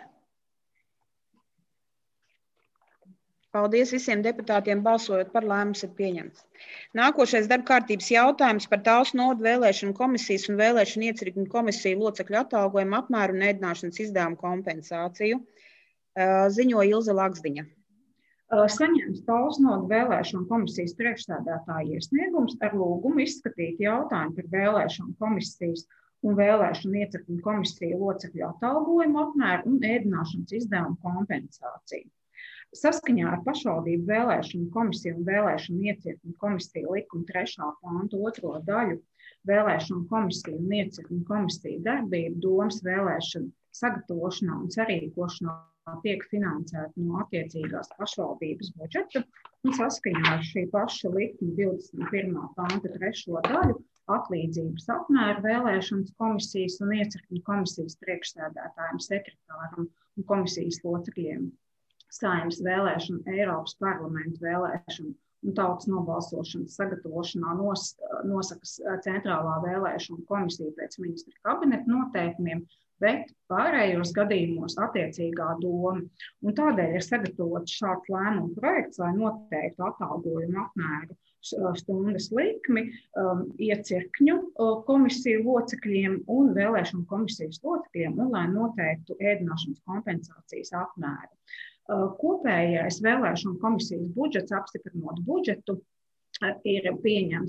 Paldies visiem deputātiem balsojot par. Lēmums ir pieņemts. Nākošais darba kārtības jautājums par Talsu novada vēlēšanu komisijas un vēlēšanu iecirkņu komisiju locekļu atalgojumu apmēru un ēdināšanas izdevumu kompensāciju. Ziņo Ilze Lagzdiņa. Saņemts Talsu novada vēlēšanu komisijas priekšsēdētāja iesniegums ar lūgumu izskatīt jautājumu par vēlēšanu komisijas un vēlēšanu iecirkņu komisiju locekļu atalgojumu apmēru un ēdināšanas izdevumu kompensāciju. Saskaņā ar pašvaldību vēlēšanu komisiju un vēlēšanu iecirkņu komisiju likuma 3. pantu 2. daļu vēlēšanu komisiju un iecirkņu komisiju darbību domas vēlēšanu sagatavošanā un sarīkošanā tiek finansēta no attiecīgās pašvaldības budžeta un saskaņā ar šī paša likuma 21. panta 3. daļu atlīdzības apmēru vēlēšanas komisijas un iecirkņu komisijas priekšsēdētājiem, sekretāram un komisijas locekļiem, Saeimas vēlēšanu, Eiropas parlamenta vēlēšanu un tautas nobalsošanas sagatavošanā nosakas centrālā vēlēšanu komisija pēc ministra kabineta noteikumiem, bet pārējos gadījumos attiecīgā doma. Un tādēļ ir sagatavots šāds lēmuma projekts, lai noteiktu atalgojumu apmēru stundas likmi iecirkņu komisiju locekļiem un vēlēšanu komisijas locekļiem, un lai noteiktu ēdināšanas kompensācijas apmēru. Kopējais vēlēšanu komisijas budžets, apstiprinot budžetu, ir pieņemts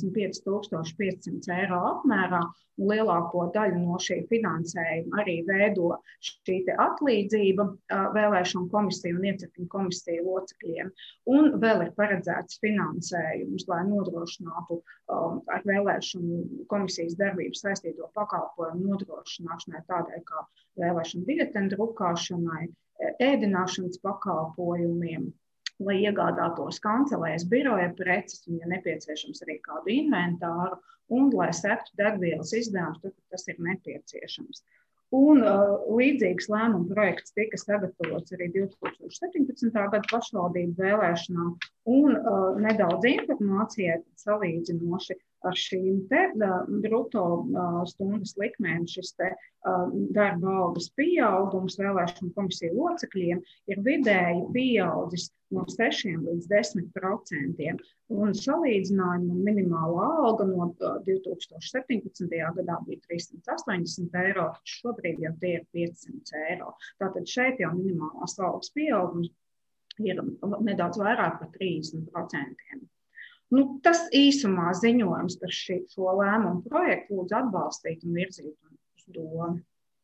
85,500 eiro apmērā, un lielāko daļu no šī finansējuma arī veido šī atlīdzība vēlēšanu komisiju un iecirkņu komisiju locekļiem. Un vēl ir paredzēts finansējums, lai nodrošinātu ar vēlēšanu komisijas darbību saistīto pakalpojumu nodrošināšanai tādai kā vēlēšanu biļetenu drukāšanai, ēdināšanas pakalpojumiem, lai iegādātos kancelēs biroja preces un, ja nepieciešams, arī kādu inventāru, un lai sektu degvielas izdevumus, tad tas ir nepieciešams. Un līdzīgs lēmuma projekts tika sagatavots arī 2017. Gada pašvaldību vēlēšanām, un nedaudz informācijai salīdzinoši ar šīm te bruto stundas likmēm šis te darba algas pieaugums vēlēšanu komisiju locekļiem ir vidēji pieaudzis no 6 līdz 10%. Un salīdzinājumā minimālā alga no 2017. Gadā bija 380 eiro, taču šobrīd jau tie ir 500 eiro. Tātad šeit jau minimālās algas pieaugums ir nedaudz vairāk par 30%. Tas īsumā ziņojums par šo lēmumu projektu lūdzu atbalstīt un virzīt uz domu.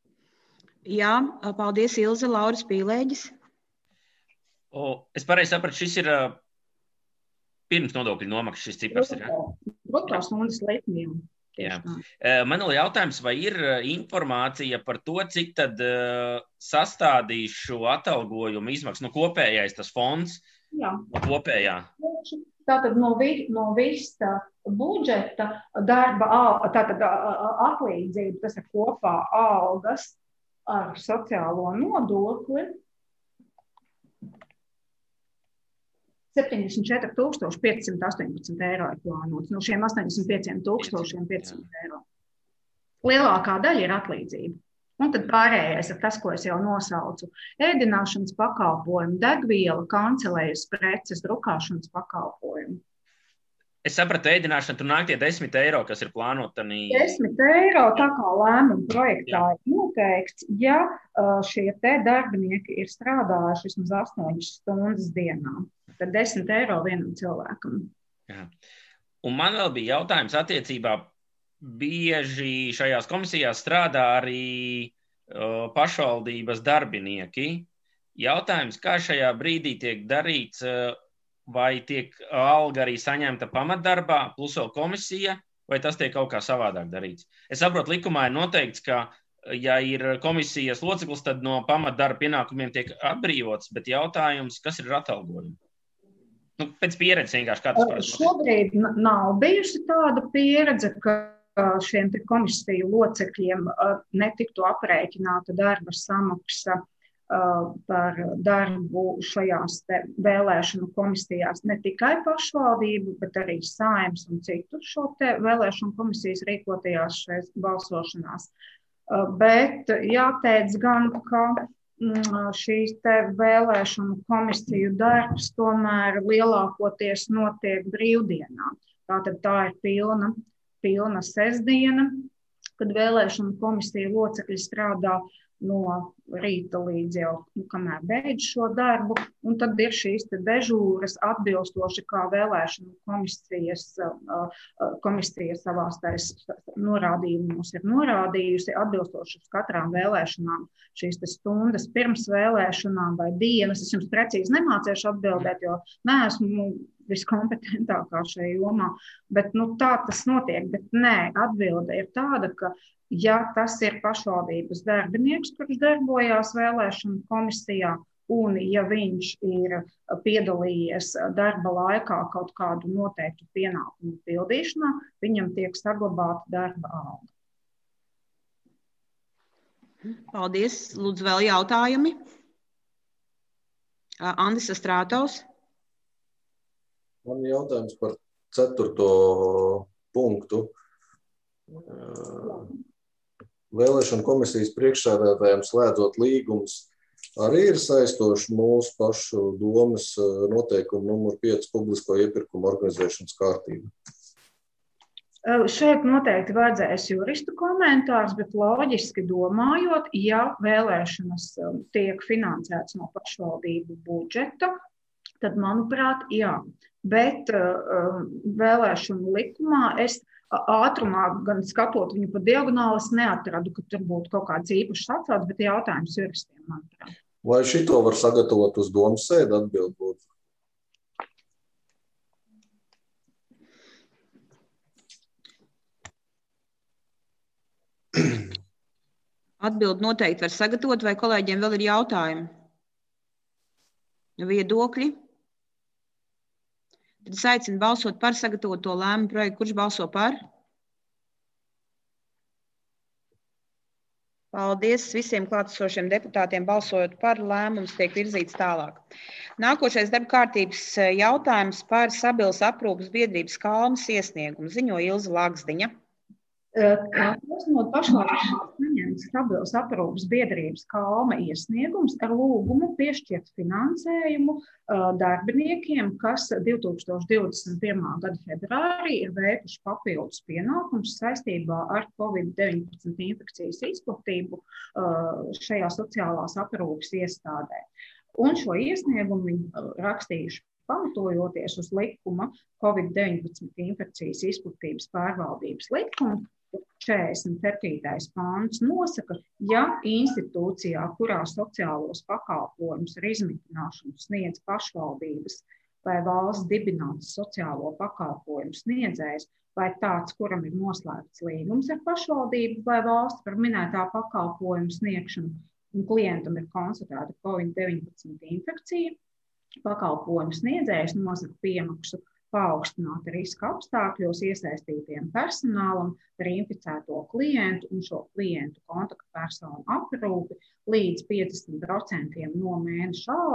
Jā, paldies Ilze. Lauris Pīlēģis. Es pareizi sapratu, šis ir pirms nodokļu nomaksas šis cipars ir, ja? Bruto stundas likmēm. Man ir jautājums, vai ir informācija par to, cik tad sastādīs šo atalgojumu izmaksu, kopējais tas fonds? Jā. Kopējā. Tātad no visa budžeta darba, tātad atlīdzība, tas ir kopā algas ar sociālo nodokli, 74,518 eiro ir plānots. No šiem 85,500 eiro. Lielākā daļa ir atlīdzība. Un tad pārējais ir tas, ko es jau nosaucu. Ēdināšanas pakalpojumi, degviela, kancelējas preces, drukāšanas pakalpojumi. Es sapratu, ēdināšana, tur nāk tie 10 eiro, kas ir plānota. 10 eiro, tā kā lēmuma projektā ir noteikts, ja šie te darbinieki ir strādājuši vismaz 8 stundas dienā, tad 10 eiro vienam cilvēkam. Jā. Un man vēl bija jautājums attiecībā, bieži šajās komisijās strādā arī pašvaldības darbinieki. Jautājums, kā šajā brīdī tiek darīts, vai tiek alga arī saņemta pamatdarbā, plus vēl komisija, vai tas tiek kaut kā savādāk darīts? Es saprotu, likumā ir noteikts, ka, ja ir komisijas loceklis, tad no pamatdarba pienākumiem tiek atbrīvots, bet jautājums, kas ir ar atalgojumu? Nu, pēc pieredzes vienkārši kā tas parasti? Šobrīd nav bijusi tāda pieredze, ka šiem te komisiju locekļiem netiktu aprēķināta darba samaksa par darbu šajās te vēlēšanu komisijās, ne tikai pašvaldību, bet arī Saeimas un citu šo te vēlēšanu komisijas rīkotajās šais balsošanās. Bet jāteic gan, ka šīs te vēlēšanu komisiju darbs tomēr lielākoties notiek brīvdienā. Tātad tā ir pilna sestdiena, kad vēlēšanu komisija locekļi strādā no rīta līdz jau, kamēr beidz šo darbu, un tad ir šīs te dežūras atbilstoši, kā vēlēšanu komisija savās tais norādījumos ir norādījusi, atbilstoši uz katrām vēlēšanām šīs te stundas pirms vēlēšanām vai dienas. Es jums precīzi nemācīšu atbildēt, jo neesmu viskompetentākā šajā jomā, bet tā tas notiek. Bet nē, atbilde ir tāda, ka ja tas ir pašvaldības darbinieks, kurš darbojās vēlēšanu komisijā, un ja viņš ir piedalījies darba laikā kaut kādu noteiktu pienākumu pildīšanā, viņam tiek saglabāta darba alga. Paldies. Lūdzu, vēl jautājumi? Andis Astrātovs. Man ir jautājums par 4. punktu. Vēlēšanu komisijas priekšsēdētājiem slēdzot līgumus arī ir saistoši mūsu pašu domas noteikumu numur 5 publisko iepirkumu organizēšanas kārtību. Šeit noteikti vajadzēs juristu komentārs, bet loģiski domājot, ja vēlēšanas tiek finansētas no pašvaldību budžeta, tad, manuprāt, jā. Bet vēlēšanu likumā es ātrumā, gan skatot viņu pa diagonāli, es neatradu, ka tur būtu kaut kāds īpašs atsauc, bet jautājums juristiem, manuprāt. Vai šito var sagatavot uz domas sēdi atbildot? Atbildi noteikti var sagatavot, vai kolēģiem vēl ir jautājumi? Viedokļi? Tad es aicinu balsot par sagatavoto lēmumu projektu. Kurš balso par? Paldies visiem klātesošiem deputātiem. Balsojot par, lēmums tiek virzīts tālāk. Nākošais darba kārtības jautājums par Sabilas aprūpes biedrības Kalmas iesniegumu. Ziņo Ilze Lagsdiņa. Esot pašvaldības saņemts Sabilas aprūpes biedrības Kalma iesniegums ar lūgumu piešķirt finansējumu darbiniekiem, kas 2021. Gada februārī ir veikuši papildus pienākumus saistībā ar COVID-19 infekcijas izplatību šajā sociālās aprūpes iestādē. Un šo iesniegumu viņi rakstījuši pamatojoties uz likuma COVID-19 infekcijas izplatības pārvaldības likumu. 47. pāns nosaka, ja institūcijā, kurā sociālos pakalpojumus ar izmitināšanu sniedz pašvaldības vai valsts dibināts sociālo pakalpojumu sniedzējs vai tāds, kuram ir noslēgts līgums ar pašvaldību vai valsti par minētā pakalpojumu sniegšanu, un klientam ir konstatēta COVID-19 infekcija, pakalpojumu sniedzējs nosaka piemaksu paaugstināta riska apstākļos iesaistītiem personālam par inficēto klientu un šo klientu kontaktpersonu aprūpi līdz 50% no mēneša algas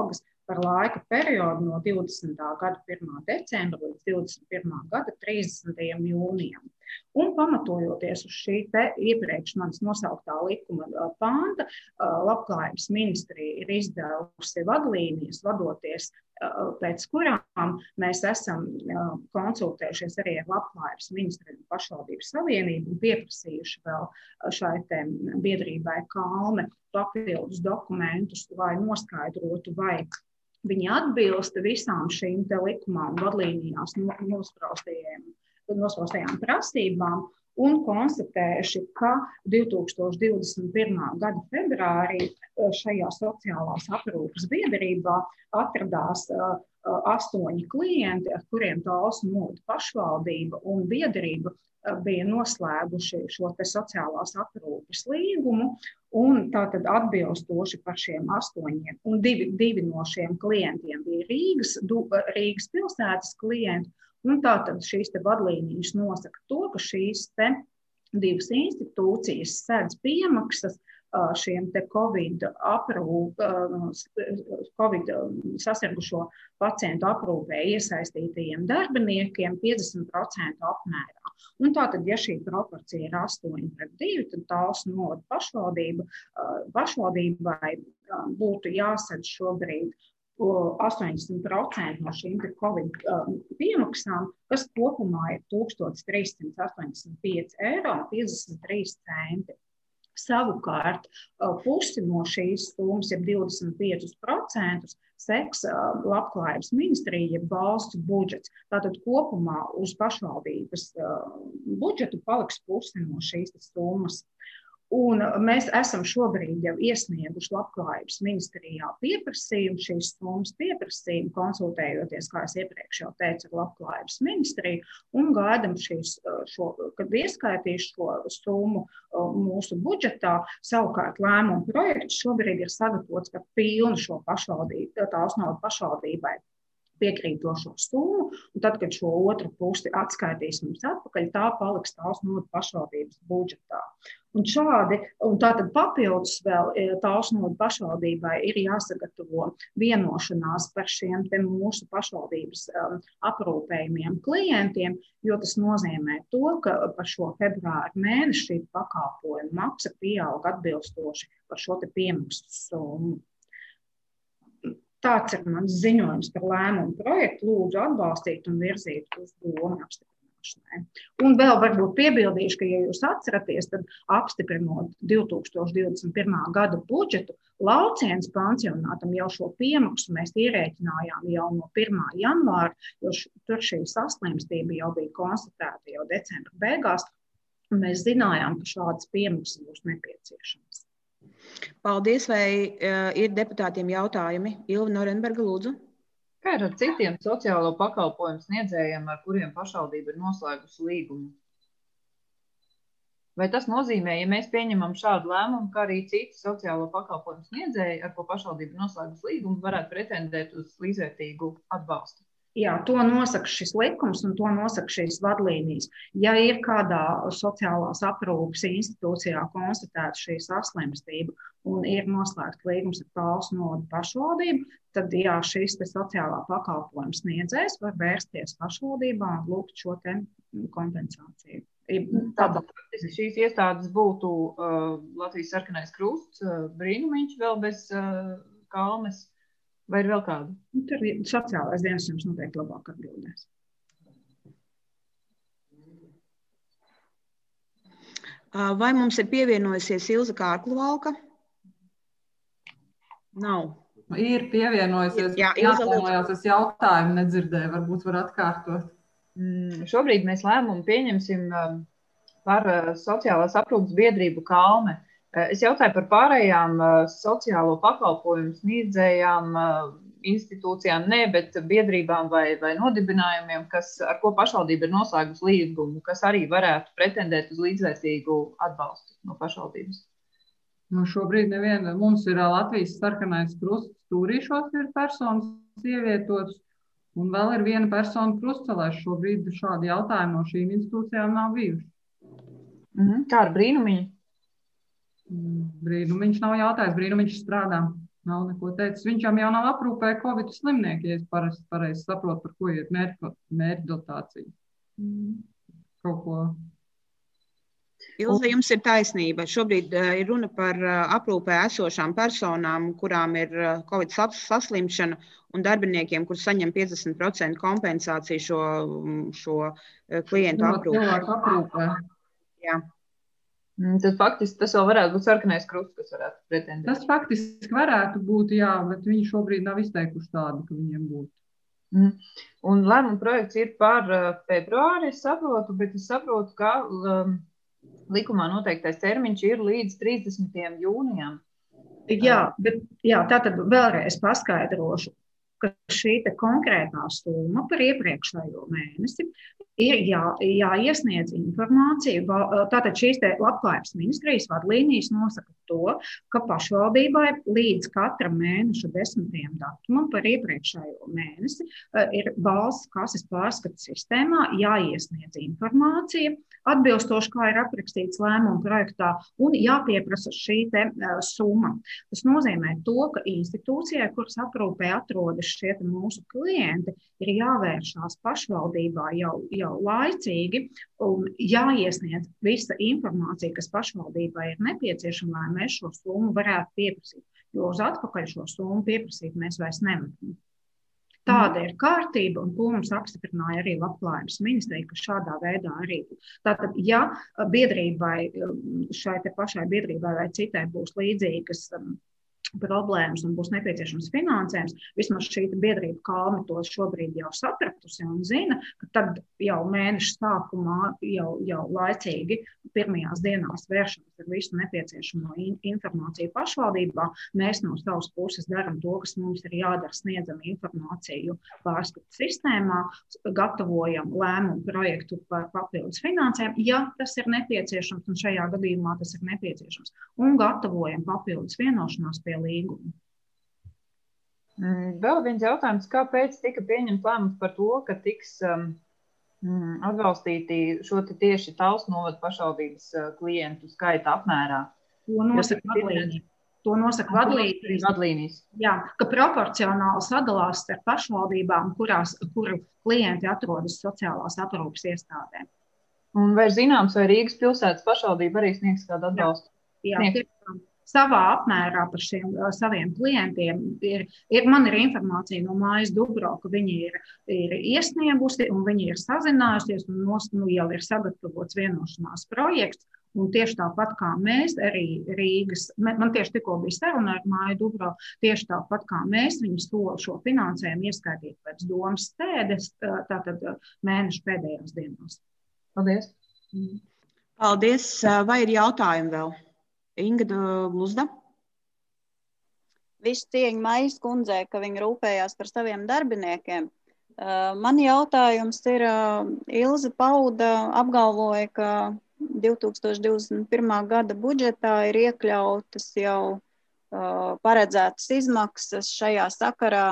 par laika periodu no 20. gada 1. decembra līdz 21. gada 30. jūnijam. Un pamatojoties uz šī te iepriekš manis nosauktā likuma panta, Labklājības ministrija ir izdevusi vadlīnijas, vadoties pēc kurām mēs esam konsultējušies arī ar Labklājības ministriju un pašvaldības savienību un pieprasījuši vēl šai te biedrībai Kalme papildus dokumentus, lai noskaidrotu, vai viņi atbilst visām šīm te likumā un vadlīnijās nospraustajām prasībām un konstatējuši, ka 2021. gada februārī šajā sociālās aprūpes biedrībā atradās 8 klienti, ar kuriem Talsu novada pašvaldība un biedrība bija noslēguši šo te sociālās aprūpes līgumu, un tātad atbilstoši par šiem 8, un divi no šiem klientiem bija Rīgas pilsētas klienti, un tātad šīs te vadlīnijas nosaka to, ka šīs te 2 institūcijas sēdz piemaksas šiem te Covid sasirgušo pacientu aprūpē iesaistītajiem darbiniekiem 50% apmērā. Un tātad, ja šī proporcija ir 8:2, tad Talsu novada pašvaldībai būtu jāsadz šobrīd 80% no šīm te Covid piemaksām, kas kopumā ir 1385,53 eiro. Savukārt, pusi no šīs summas ir 25% seks Labklājības ministrija, valsts budžets. Tātad kopumā uz pašvaldības budžetu paliks pusi no šīs summas. Un mēs esam šobrīd jau iesnieguši Labklājības ministrijā pieprasījumu, šīs summas pieprasījumu, konsultējoties, kā es iepriekš jau teicu, ar Labklājības ministriju, un gaidam kad ieskaitīs šo summu mūsu budžetā. Savukārt lēmumu projekts šobrīd ir sagatavots par pilnu šo pašvaldību, Talsu novada pašvaldībai piekrītošo summu, un tad, kad šo otru pusi atskaitīs mums atpakaļ, tā paliks Talsu novada pašvaldības budžetā. Un tātad papildus vēl Talsu novada pašvaldībai ir jāsagatavo vienošanās par šiem te mūsu pašvaldības aprūpējumiem klientiem, jo tas nozīmē to, ka par šo februāru mēnešu šī pakalpojuma maksa pieaug atbilstoši par šo te piemaksu summu. Tāds ir mans ziņojums par lēmumu projektu. Lūdzu atbalstīt un virzīt uz domu apstiprināšanai. Un vēl varbūt piebildīšu, ka, ja jūs atceraties, tad apstiprinot 2021. gada budžetu, Laucienas pansionātam jau šo piemaksu mēs ierēķinājām jau no 1. janvāra, jo tur šī saslimstība jau bija konstatēta jau decembra beigās, un mēs zinājām, ka šādas piemaksas būs nepieciešamas. Paldies, vai ir deputātiem jautājumi? Ilva Norenberga, lūdzu. Kā ir ar citiem sociālo pakalpojumu sniedzējiem, ar kuriem pašvaldība ir noslēgusi līgumu? Vai tas nozīmē, ja mēs pieņemam šādu lēmumu, ka arī citi sociālo pakalpojumu sniedzēji, ar ko pašvaldība ir noslēgusi līgumu, varētu pretendēt uz līdzvērtīgu atbalstu? Jā, to nosaka šis likums un to nosaka šīs vadlīnijas. Ja ir kādā sociālās aprūpes institūcijā konstatēta šī saslimstība un ir noslēgts līgums ar Talsu novada pašvaldību, tad jā, šis te sociālā pakalpojuma sniedzējs var vērsties pašvaldībā un lūgt šo te kompensāciju. Tātad šīs iestādes būtu Latvijas Sarkanais Krusts, Brīnumiņš vēl bez Kalmes. Vai ir vēl kādu? Tur sociālais dienas jums noteikti labāk atbildēs. Vai mums ir pievienojusies Ilza Kārkluvalka? Nav. Ir pievienojusies. Jā, Ilza, lūdzu. Es jautājumu nedzirdēju, varbūt var atkārtot. Šobrīd mēs lēmumu pieņemsim par sociālās aprūpes biedrību Kalme. Es jautāju par pārējām sociālo pakalpojumu sniedzējām institūcijām, bet biedrībām vai nodibinājumiem, ar ko pašvaldība ir noslēgusi līgumu, kas arī varētu pretendēt uz līdzvērtīgu atbalstu no pašvaldības. Šobrīd neviena. Mums ir Latvijas Sarkanais Krusts, stūrīšos ir personas ievietotas, un vēl ir viena persona krustcelēs. Šobrīd šādi jautājumi no šīm institūcijām nav bijuši. Kā ar Brīnumiņu? Brīnumiņš nav jautājis, Brīnumiņš strādā. Nav neko teicis. Viņš jau nav aprūpē Covid slimnieki, ja es pareizi saprotu, par ko ir mērķdotācija. Kaut ko. Ilze, jums ir taisnība. Šobrīd ir runa par aprūpē esošām personām, kurām ir Covid saslimšana, un darbiniekiem, kur saņem 50% kompensāciju šo klientu aprūpē. Jā. Tad faktiski tas vēl varētu būt sarkanais krusts, kas varētu pretendēt. Tas faktiski varētu būt, jā, bet viņi šobrīd nav izteikuši tādu, ka viņiem būtu. Un lēmuma projekts ir par februāri, es saprotu, bet es saprotu, ka likumā noteiktais termiņš ir līdz 30. jūnijam. Jā, tātad vēlreiz paskaidrošu, ka šī konkrētā summa par iepriekšējo mēnesi ir jāiesniedz informācija. Tātad šīs Labklājības ministrijas vadlīnijas nosaka to, ka pašvaldībai līdz katra mēneša 10. datumam par iepriekšējo mēnesi ir valsts kases pārskata sistēmā jāiesniedz informācija, atbilstoši, kā ir aprakstīts lēmuma projektā, un jāpieprasa šī summa. Tas nozīmē to, ka institūcijai, kuras aprūpē atrodas šie mūsu klienti, ir jāvēršās pašvaldībā jau laicīgi un jāiesniedz visa informācija, kas pašvaldībai ir nepieciešama, lai mēs šo summu varētu pieprasīt, jo uz atpakaļ šo summu pieprasīt mēs vairs nevaram. Tāda ir kārtība, un to mums apstiprināja arī Labklājības ministrija, ka šādā veidā arī. Tātad, ja biedrībai, šai pašai biedrībai vai citai būs līdzīgas problēmas un būs nepieciešams finansējums, vismaz šī biedrība kalme to šobrīd jau sapratusi un zina, ka tad jau mēneša sākumā jau laicīgi pirmajās dienās vēršanas ar visu nepieciešamo informāciju pašvaldībā. Mēs no savas puses darām to, kas mums ir jādara, sniedzam informāciju pārskatu sistēmā, gatavojam lēmumu projektu par papildus finansēm, ja tas ir nepieciešams, un šajā gadījumā tas ir nepieciešams, un gatavojam papildus vienošanās pie līgumu. Vēl viens jautājums, kāpēc tika pieņemts lēmums par to, ka tiks atbalstīti šo tieši Talsu novada pašvaldības klientu skaita apmērā? To nosaka vadlīnijas. Jā, ka proporcionāli sadalās starp pašvaldībām, kuru klienti atrodas sociālās aprūpes iestādē. Un vai zināms, vai Rīgas pilsētas pašvaldība arī sniegs kādu atbalstu? Jā, savā apmērā par šiem saviem klientiem man ir informācija no Mājas Dubro, ka viņi ir iesniegusi un viņi ir sazinājusies un jau ir sagatavots vienošanās projekts. Un tieši tāpat kā mēs, arī Rīgas, man tieši tikko bija saruna ar Māju Dubro, tieši tāpat kā mēs, viņi šo finansējumu ieskaitīt pēc domas sēdes, tātad mēneša pēdējās dienās. Paldies. Paldies. Vai ir jautājumi vēl? Inga Gluzda. Visu cieņu Maijas kundzei, ka viņa rūpējās par saviem darbiniekiem. Man jautājums ir, Ilze Pauda apgalvoja, ka 2021. gada budžetā ir iekļautas jau paredzētas izmaksas šajā sakarā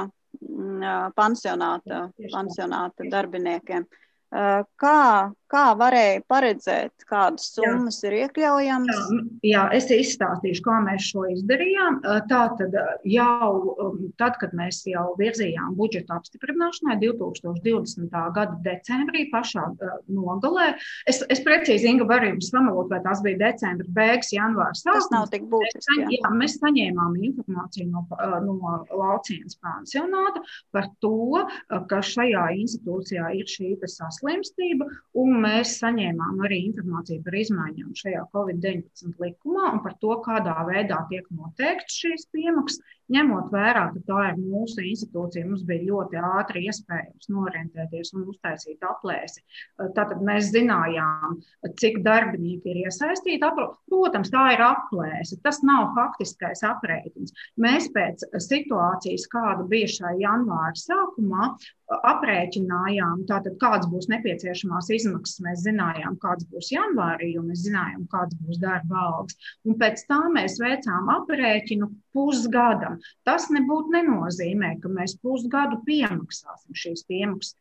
pansionāta darbiniekiem. Kā varēja paredzēt, kādas summas ir iekļaujamas? Jā, es izstāstīšu, kā mēs šo izdarījām. Tātad tad, kad mēs jau virzījām budžeta apstiprināšanai 2020. gada decembrī pašā nogalē, es precīzi, Inga, varu jums samalot, vai tās bija decembra beigas, janvāra sākums. Tas nav tik būtiski. Jā, mēs saņēmām informāciju no Laucienas pansionāta par to, ka šajā institūcijā ir šī saslimstība, un mēs saņēmām arī informāciju par izmaiņām šajā Covid-19 likumā un par to, kādā veidā tiek noteikts šīs piemaksas. Ņemot vērā, ka tā ir mūsu institūcija, mums bija ļoti ātri iespējams norientēties un uztaisīt aplēsi. Tātad mēs zinājām, cik darbinieki ir iesaistīti. Protams, tā ir aplēse, tas nav faktiskais aprēķins. Mēs pēc situācijas, kāda bija šajā janvāra sākumā, aprēķinājām, tātad kāds būs nepieciešamās izmaksas, mēs zinājām, kāds būs janvārī, jo mēs zinājām, kāds būs darba algas. Un pēc tā mēs veicām aprēķinu pusgadam. Tas nebūtu nenozīmē, ka mēs pusgadu piemaksāsim šīs piemaksas.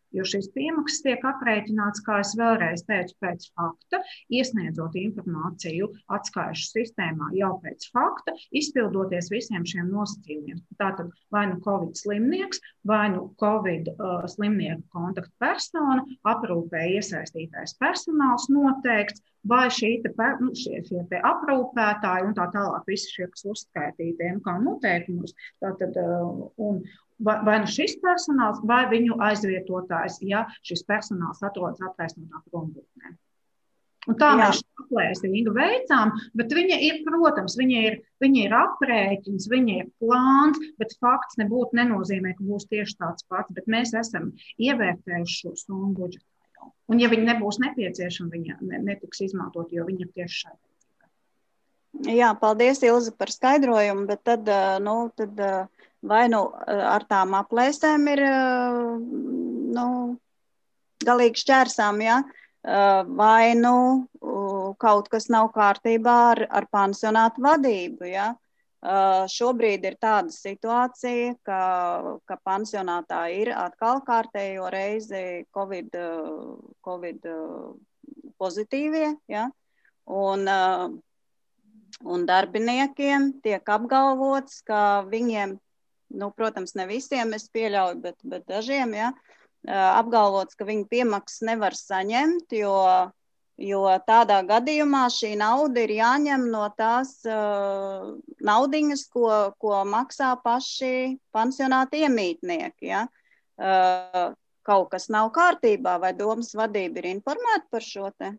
Jo šīs piemaksas tiek aprēķināts, kā es vēlreiz teicu, pēc fakta, iesniedzot informāciju atskaišu sistēmā jau pēc fakta, izpildoties visiem šiem nosacījumiem. Tātad vai nu Covid slimnieks, vai nu Covid slimnieku kontaktpersona, aprūpē iesaistītais personāls noteikts, vai šie te aprūpētāji un tā tālāk visi šie, kas uzskaitīti kā noteikumos, tātad, un vai nu šis personāls, vai viņu aizvietotājs, ja šis personāls atrodas attaisnotā prombūtnē. Un tā mēs aplēsingu veicām, bet viņa ir, protams, viņa ir aprēķins, viņa ir plāns, bet fakts nebūtu nenozīmē, ka būs tieši tāds pats, bet mēs esam ievērtējuši šo summu budžetā. Un ja viņa nebūs nepieciešama, viņa netiks izmantot, jo viņa ir tieši šādā. Jā, paldies, Ilze, par skaidrojumu, bet tad vai nu ar tām aplēsēm ir galīgi šķērsām, ja? Vai nu kaut kas nav kārtībā ar pansionātu vadību. Ja? Šobrīd ir tāda situācija, ka pansionātā ir atkal kārtējo reizi COVID pozitīvie, ja? Un darbiniekiem tiek apgalvots, ka viņiem, protams, ne visiem es pieļauju, bet dažiem, ja, apgalvots, ka viņi piemaksas nevar saņemt, jo tādā gadījumā šī nauda ir jāņem no tās naudiņas, ko maksā paši pansionāti iemītnieki. Ja. Kaut kas nav kārtībā, vai domas vadība ir informēta par šo te?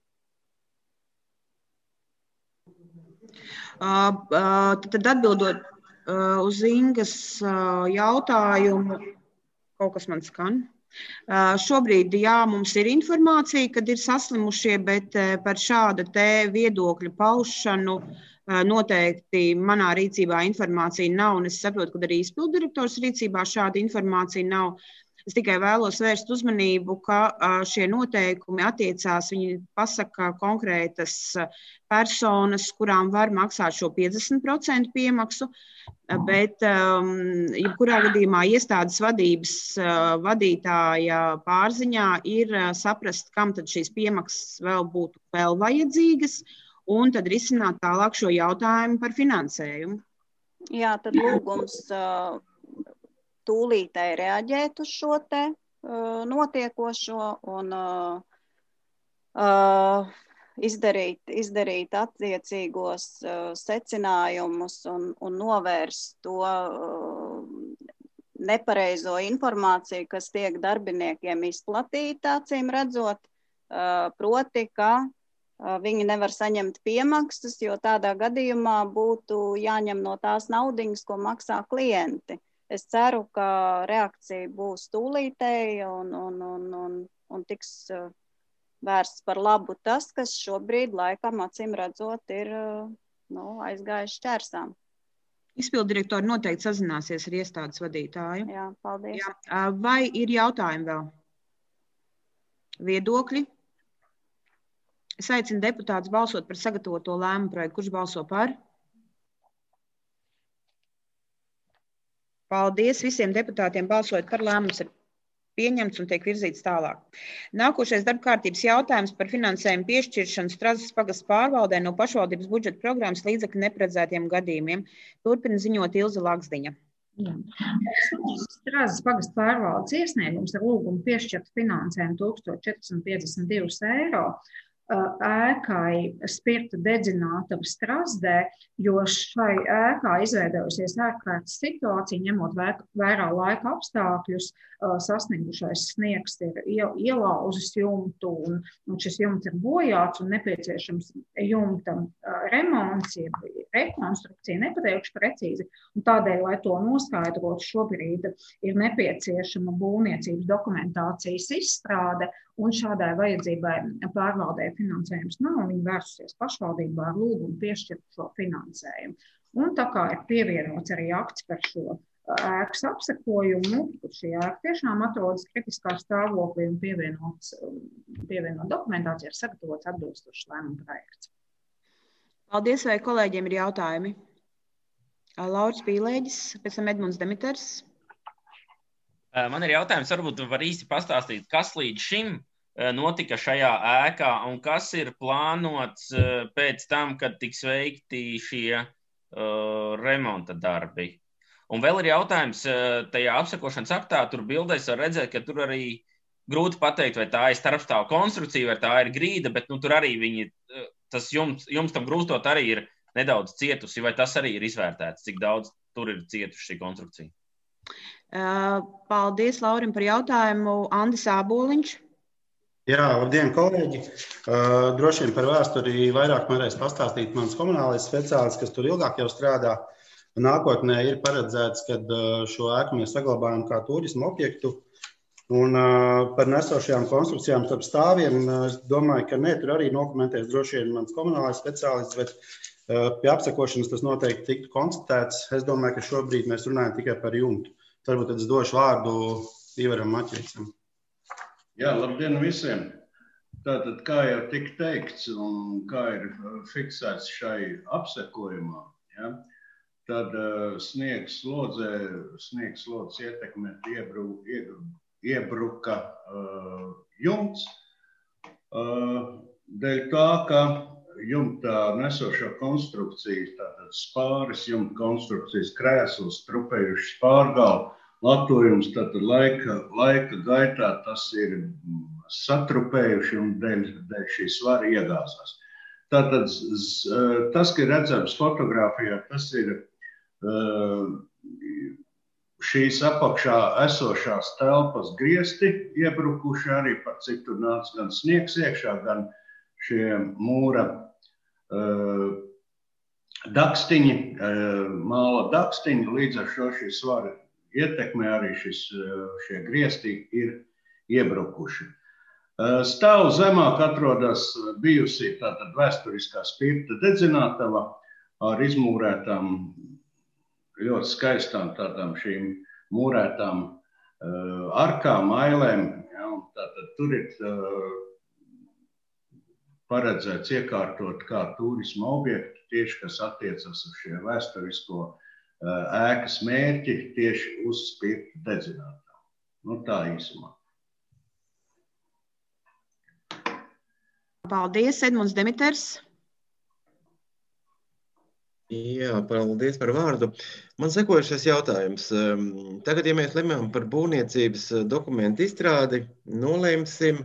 Tad atbildot uz Ingas jautājumu, kaut kas man skan. Šobrīd, jā, mums ir informācija, kad ir saslimušie, bet par šāda te viedokļu paušanu noteikti manā rīcībā informācija nav, un es saprotu, ka arī izpildirektors rīcībā šāda informācija nav. Es tikai vēlos vērst uzmanību, ka šie noteikumi attiecās, viņi pasaka konkrētas personas, kurām var maksāt šo 50% piemaksu, bet jebkurā gadījumā iestādes vadības vadītāja pārziņā ir saprast, kam tad šīs piemaksas vēl būtu vēl vajadzīgas, un tad risināt tālāk šo jautājumu par finansējumu. Jā, tad lūgums tūlītēji reaģēt uz šo te notiekošo un izdarīt attiecīgos secinājumus un novērst to nepareizo informāciju, kas tiek darbiniekiem izplatīta, acīm redzot, proti, ka viņi nevar saņemt piemaksas, jo tādā gadījumā būtu jāņem no tās naudiņas, ko maksā klienti. Es ceru, ka reakcija būs tūlītēji un tiks vērsts par labu tas, kas šobrīd laikam, acīm redzot, ir aizgājuši šķērsām. Izpildirektori noteikti sazināsies ar iestādes vadītāju. Jā, paldies. Jā. Vai ir jautājumi vēl? Viedokļi? Es aicinu deputātus balsot par sagatavoto lēmumu projektu. Kurš balso par? Paldies visiem deputātiem balsojot par. Lēmums ir pieņemts un tiek virzīts tālāk. Nākošais darba kārtības jautājums par finansējumu piešķiršanu Strazdas pagasta pārvaldē no pašvaldības budžeta programmas līdzekļu neparedzētiem gadījumiem. Turpina ziņot Ilze Laksdiņa. Strazdas pagasta pārvaldes iesniegums ar lūgumu piešķirt finansējumu 1452 eiro ēkai spirta dedzinātava Strazdē, jo šai ēkā izveidojusies ārkārtas situācija, ņemot vērā laika apstākļus, sasniegušais sniegs ir ielauzis jumtu, un šis jumts ir bojāts un nepieciešams jumta remonts, rekonstrukcija, nepateikšu precīzi, un tādēļ, lai to noskaidrotu, šobrīd ir nepieciešama būvniecības dokumentācijas izstrāde, un šādai vajadzībai pārvaldē finansējums nav, viņi vērsusies pašvaldībā ar lūgumu piešķirt šo finansējumu. Un tā kā ir pievienots arī akts par šo ēkas apsekojumu, kur šī ēka tiešām atrodas kritiskā stāvoklī un pievienot dokumentāciju, ir sagatavots atbilstošs lēmuma projekts. Paldies, vai kolēģiem ir jautājumi? Lauris Pīlēģis, pēc tam Edmunds Demiters. Man ir jautājums, varbūt var īsti pastāstīt, kas līdz šim notika šajā ēkā un kas ir plānots pēc tam, kad tiks veikti šie remonta darbi. Un vēl ir jautājums, tajā apsakošanas aktā, tur bildēs var redzēt, ka tur arī grūti pateikt, vai tā ir starpstāvu konstrukcija, vai tā ir grīda, bet tur arī viņi, tas jums tam grūstot arī ir nedaudz cietusi, vai tas arī ir izvērtēts, cik daudz tur ir cietuši šī konstrukcija? Paldies, Laurim, par jautājumu. Andis Āboliņš. Jā, labdien, kolēģi. Droši vien par vēsturi vairāk varēs pastāstīt mans komunālais speciālists, kas tur ilgāk jau strādā. Nākotnē ir paredzēts, ka šo ēku mēs saglabājam kā turismu objektu. Un par nesošajām konstrukcijām starp stāviem, es domāju, ka ne, tur arī dokumentēs droši vien mans komunālais speciālists, bet pie apsakošanas tas noteikti tiktu konstatēts. Es domāju, ka šobrīd mēs runājam tikai par jumtu. Varbūt tad es došu vārdu Ivaram Maķvicam. Jā, labdien visiem! Tātad, kā jau tika teikts un kā ir fiksēts šai apsekojumā, ja, tad sniegs slodzes ietekmēt iebruka jumts. Dēļ tā, ka jumtā nesošā konstrukcija, tātad spāris, jumta konstrukcijas krēsls, trupējuši spārgalu, latojums, tātad laika gaitā tas ir satrupējuši un dēļ šī svara iegāzās. Tātad tas, ka ir redzams fotogrāfijā, tas ir šīs apakšā esošās telpas griesti iebrukuši arī, par cik tur nāca gan sniegs iekšā, gan šie mūra dakstiņi, māla dakstiņi, līdz ar šo šī svara ietekmē arī šie griesti ir iebrukuši. Stāv zemāk atrodas bijusi tātad vēsturiskā spirta dedzinātava ar izmūrētām, ļoti skaistām tādām šīm mūrētām arkām, ailēm. Ja, tātad tur ir paredzēts iekārtot kā turisma objektu, tieši kas attiecas uz šie vēsturisko ēkas mērķi, tieši uz spirta dedzinātām. Nu, tā īsumā. Paldies, Edmunds Demiters. Jā, paldies par vārdu. Man sekojušais jautājums. Tagad, ja mēs lemjam par būvniecības dokumentu izstrādi, nolēmsim,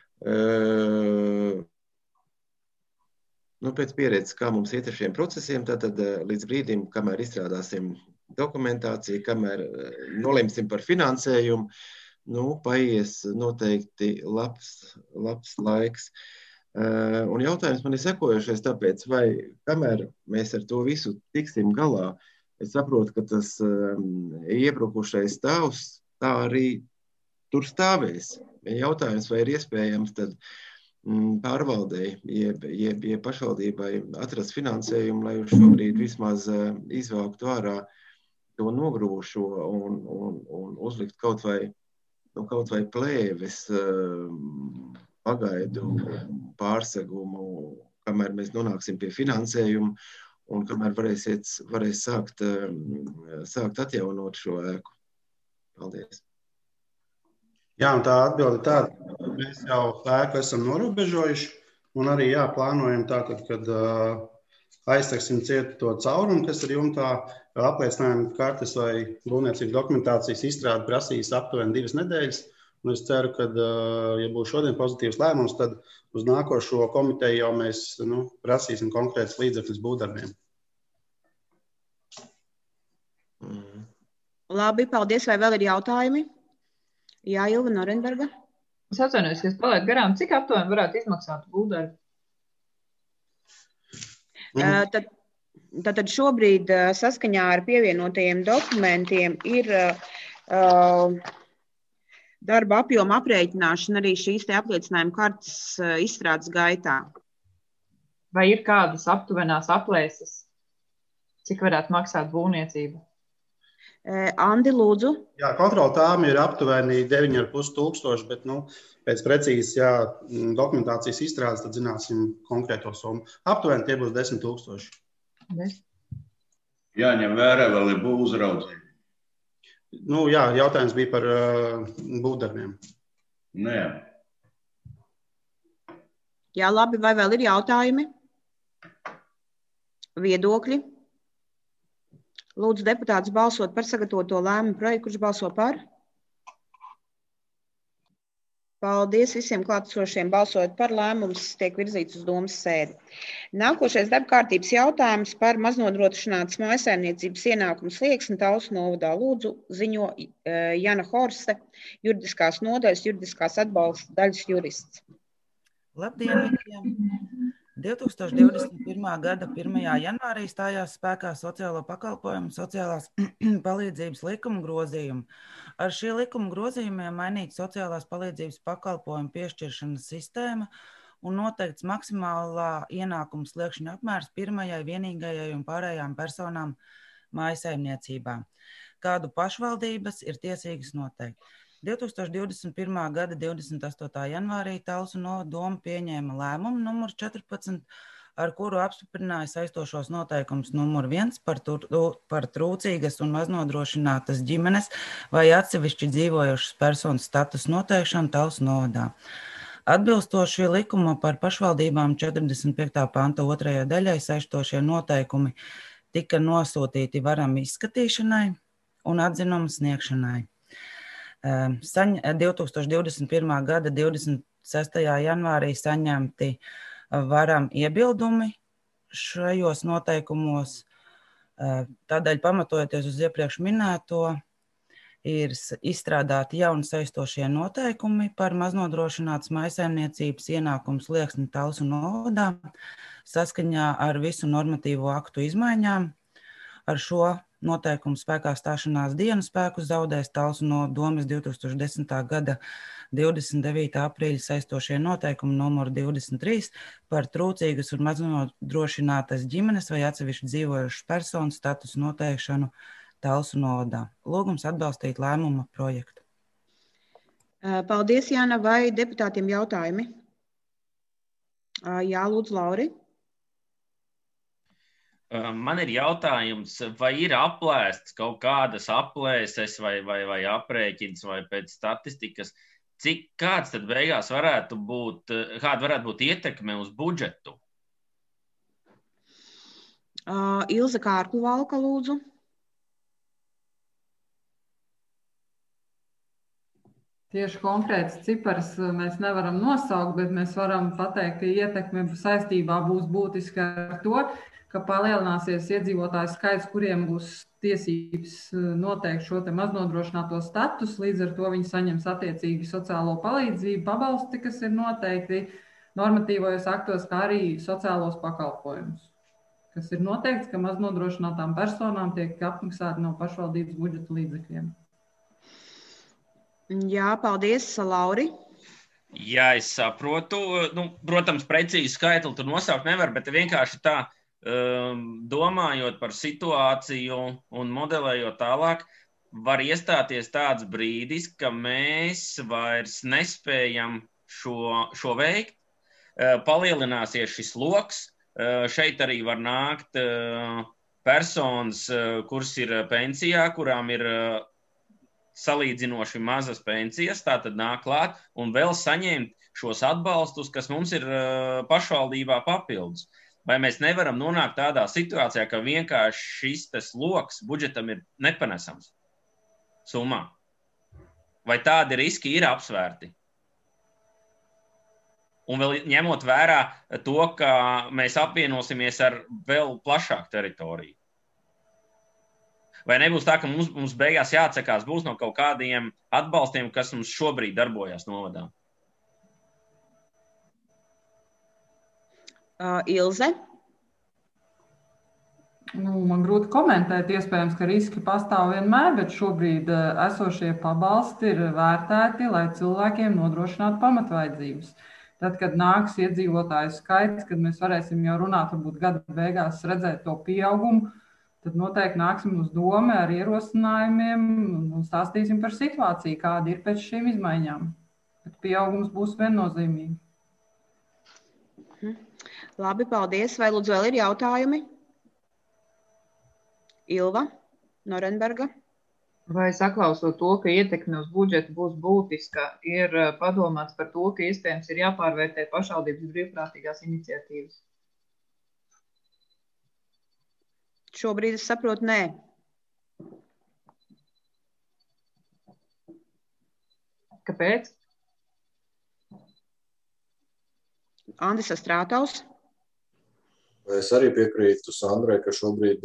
pēc pieredzes, kā mums iet ar šiem procesiem, tātad līdz brīdim, kamēr izstrādāsim dokumentāciju, kamēr nolēmsim par finansējumu, paies noteikti labs laiks. Un jautājums man ir sekojošais, tāpēc, vai kamēr mēs ar to visu tiksim galā, es saprotu, ka tas iebrukušais stāvs tā arī tur stāvēs. Jautājums, vai ir iespējams tad pārvaldei, jeb pašvaldībai atrast finansējumu, lai uz šobrīd vismaz izvāktu ārā to nogrūšo un uzlikt kaut vai plēves pagaidu pārsegumu, kamēr mēs nonāksim pie finansējumu un kamēr varēs sākt atjaunot šo ēku. Paldies. Jā, un tā atbilde tāda, mēs jau ēku esam norobežojuši un arī plānojam tātad, kad aizteksim ciet to caurumu, kas ir jumtā, apliecinājuma kartes vai būvniecības dokumentācijas izstrāde prasīs aptuveni 2 nedēļas. Un es ceru, ka, ja būs šodien pozitīvs lēmums, tad uz nākošo komiteju jau mēs prasīsim konkrētas līdzekļus būvdarbiem. Labi, paldies. Vai vēl ir jautājumi? Jā, Ilva Norenberga. Es atvainojos, ka es palieku garām. Cik aptuveni varētu izmaksāt būvdarbi? Tad šobrīd saskaņā ar pievienotajiem dokumentiem ir darba apjoma aprēķināšana arī šīs te apliecinājuma kartes izstrādes gaitā. Vai ir kādas aptuvenās aplēses, cik varētu maksāt būvniecība? Andi, lūdzu. Jā, kontrola tām ir aptuveni 9,5 tūkstoši, bet pēc precīzes dokumentācijas izstrādes tad zināsim konkrēto summu. Aptuveni tie būs 10 000. Jāņem vērā vēl ir būvuzraudzība. Nu, jā, jautājums bija par būvdarbiem. Nē. Jā, labi, vai vēl ir jautājumi? Viedokļi? Lūdzu, deputātus balsot par sagatavoto lēmumu projektu, kurš balso par? Paldies visiem klātesošiem balsojot par lēmums, tiek virzīts uz domas sēdi. Nākošais darbkārtības jautājums par maznodrošinātas mājsaimniecības ienākumu slieksni Talsu novadā. Lūdzu, ziņo Jana Horste, juridiskās nodaļas, juridiskās atbalsta daļas jurists. Labdien visiem! 2021. gada 1. janvārī stājās spēkā sociālo pakalpojumu sociālās palīdzības likuma grozījumi. Ar šī likuma grozījumiem mainīta sociālās palīdzības pakalpojumu piešķiršanas sistēma un noteikts maksimālā ienākuma sliekšņa apmērs pirmajai, vienīgajai un pārējām personām mājsaimniecībā, kādu pašvaldības ir tiesīgas noteikt. 2021. gada 28. janvārī Talsu doma pieņēma lēmumu numur 14, ar kuru apstiprināja saistošos noteikumus numur 1 par trūcīgas un maznodrošinātas ģimenes vai atsevišķi dzīvojošas personas statusu noteikšanu Talsu novadā. Atbilstoši likuma par pašvaldībām 45. panta 2. daļai saistošie noteikumi tika nosūtīti varam izskatīšanai un atzinumu sniegšanai. 2021. gada 26. janvārī saņemti varam iebildumi šajos noteikumos. Tādēļ, pamatojoties uz iepriekš minēto, ir izstrādāti jauni saistošie noteikumi par maznodrošinātas mājsaimniecības ienākumu slieksni Talsu novadā saskaņā ar visu normatīvo aktu izmaiņām. Ar šo noteikumu spēkā stāšanās dienu spēku zaudēs Talsu domas 2010. gada 29. aprīļa saistošie noteikumi numur 23 par trūcīgas un maznodrošinātas ģimenes vai atsevišķi dzīvojošas personas statusu noteikšanu Talsu novadā. Lūgums atbalstīt lēmuma projektu. Paldies, Jāna. Vai deputātiem jautājumi? Jā, lūdzu, Lauri. Man ir jautājums, vai ir aplēsts kaut kādas aplēses vai aprēķins vai pēc statistikas, kāds tad beigās varētu būt, kāda varētu būt ietekme uz budžetu? Ilze Kārkluvalka, lūdzu. Tieši konkrēts cipars mēs nevaram nosaukt, bet mēs varam pateikt, ka ietekme saistībā būs būtiska ar to, ka palielināsies iedzīvotāju skaits, kuriem būs tiesības noteikt šo te maznodrošināto status, līdz ar to viņi saņems attiecīgi sociālo palīdzību, pabalsti, kas ir noteikti normatīvajos aktos, kā arī sociālos pakalpojumus, kas ir noteikts, ka maznodrošinātām personām tiek apmaksāti no pašvaldības budžeta līdzekļiem. Jā, paldies, Lauri. Jā, es saprotu. Protams, precīzi skaitli tur nosaukt nevar, bet vienkārši tā, domājot par situāciju un modelējot tālāk, var iestāties tāds brīdis, ka mēs vairs nespējam šo veikt. Palielināsies šis loks. Šeit arī var nākt personas, kuras ir pensijā, kurām ir salīdzinoši mazas pensijas, tātad nāk klāt un vēl saņemt šos atbalstus, kas mums ir pašvaldībā papildus. Vai mēs nevaram nonākt tādā situācijā, ka vienkārši šis loks budžetam ir nepanesams summā? Vai tādi riski ir apsvērti? Un vēl ņemot vērā to, ka mēs apvienosimies ar vēl plašāku teritoriju. Vai nebūs tā, ka mums beigās jāatsakās būs no kaut kādiem atbalstiem, kas mums šobrīd darbojas novadā? Ilze? Man grūti komentēt, iespējams, ka riski pastāv vienmēr, bet šobrīd esošie pabalsti ir vērtēti, lai cilvēkiem nodrošinātu pamatvajadzības. Tad, kad nāks iedzīvotāju skaits, kad mēs varēsim jau runāt, varbūt gada beigās redzēt to pieaugumu, tad noteikti nāksim uz domu ar ierosinājumiem un stāstīsim par situāciju, kāda ir pēc šīm izmaiņām. Bet pieaugums būs viennozīmīgi. Labi, paldies. Vai lūdzu vēl ir jautājumi? Ilva Norenberga. Vai saklausot to, ka ietekme uz budžetu būs būtiska, ir padomāts par to, ka iespējams ir jāpārvērtē pašvaldības brīvprātīgās iniciatīvas? Šobrīd es saprotu, nē. Kāpēc? Andris Astrātaus. Es arī piekrītu Sandrai, ka šobrīd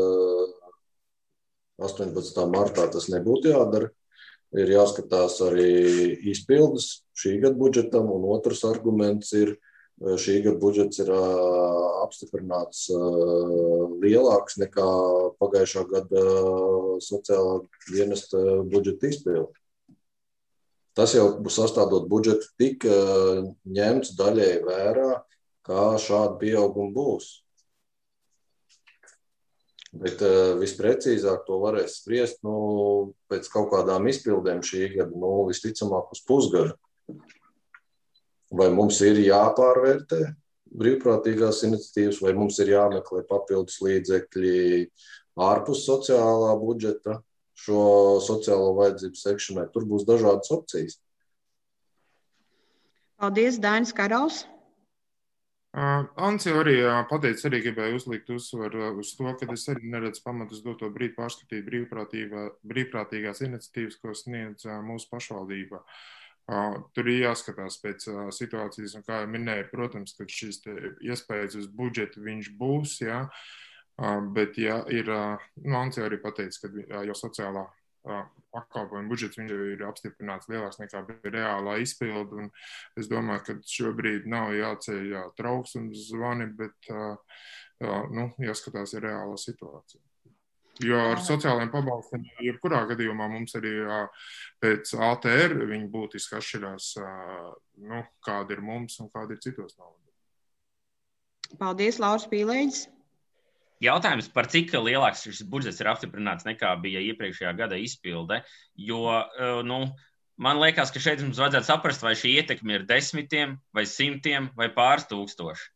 18. martā tas nebūtu jādara. Ir jāskatās arī izpildes šī gada budžetam, un otrs arguments ir, šī gada budžets ir apstiprināts lielāks nekā pagājušā gada sociālā dienesta budžeta izpilde. Tas jau sastādot budžetu tika ņemts daļēji vērā, kā šāda pieauguma būs. Bet visprecīzāk to varēs spriest pēc kaut kādām izpildēm šī gada, visticamāk uz pusgadu. Vai mums ir jāpārvērtē brīvprātīgās iniciatīvas, vai mums ir jāmeklē papildus līdzekļi ārpus sociālā budžeta šo sociālo vajadzību sekšanai. Tur būs dažādas opcijas. Paldies, Dainis Karaus. Ants jau arī pateica, arī gribēju uzlikt uzsvaru uz to, ka es arī neredzu pamatus doto brīdi pārskatīt brīvprātīgās iniciatīvas, ko sniedz mūsu pašvaldība. Tur ir jāskatās pēc situācijas, un kā jau minēju, protams, ka šis iespējas uz budžetu viņš būs, jā. Bet, ja ir, Ants jau arī pateica, ka jau sociālā pakalpojuma budžets viņš jau ir apstiprināts lielāks nekā reālā izpildu, un es domāju, ka šobrīd nav jāceļ trauksmes zvani, bet jāskatās ir reālā situācija. Jo ar sociālajiem pabalstiem, jebkurā gadījumā mums arī pēc ATR viņi būtiski atšķirās, kāda ir mums un kāda ir citos novados. Paldies, Lauris Pīlēģis. Jautājums, par cik lielāks šis budžets ir apstiprināts nekā bija iepriekšējā gada izpilde, jo, man liekas, ka šeit mums vajadzētu saprast, vai šī ietekme ir 10, vai 100, vai pāris tūkstoši.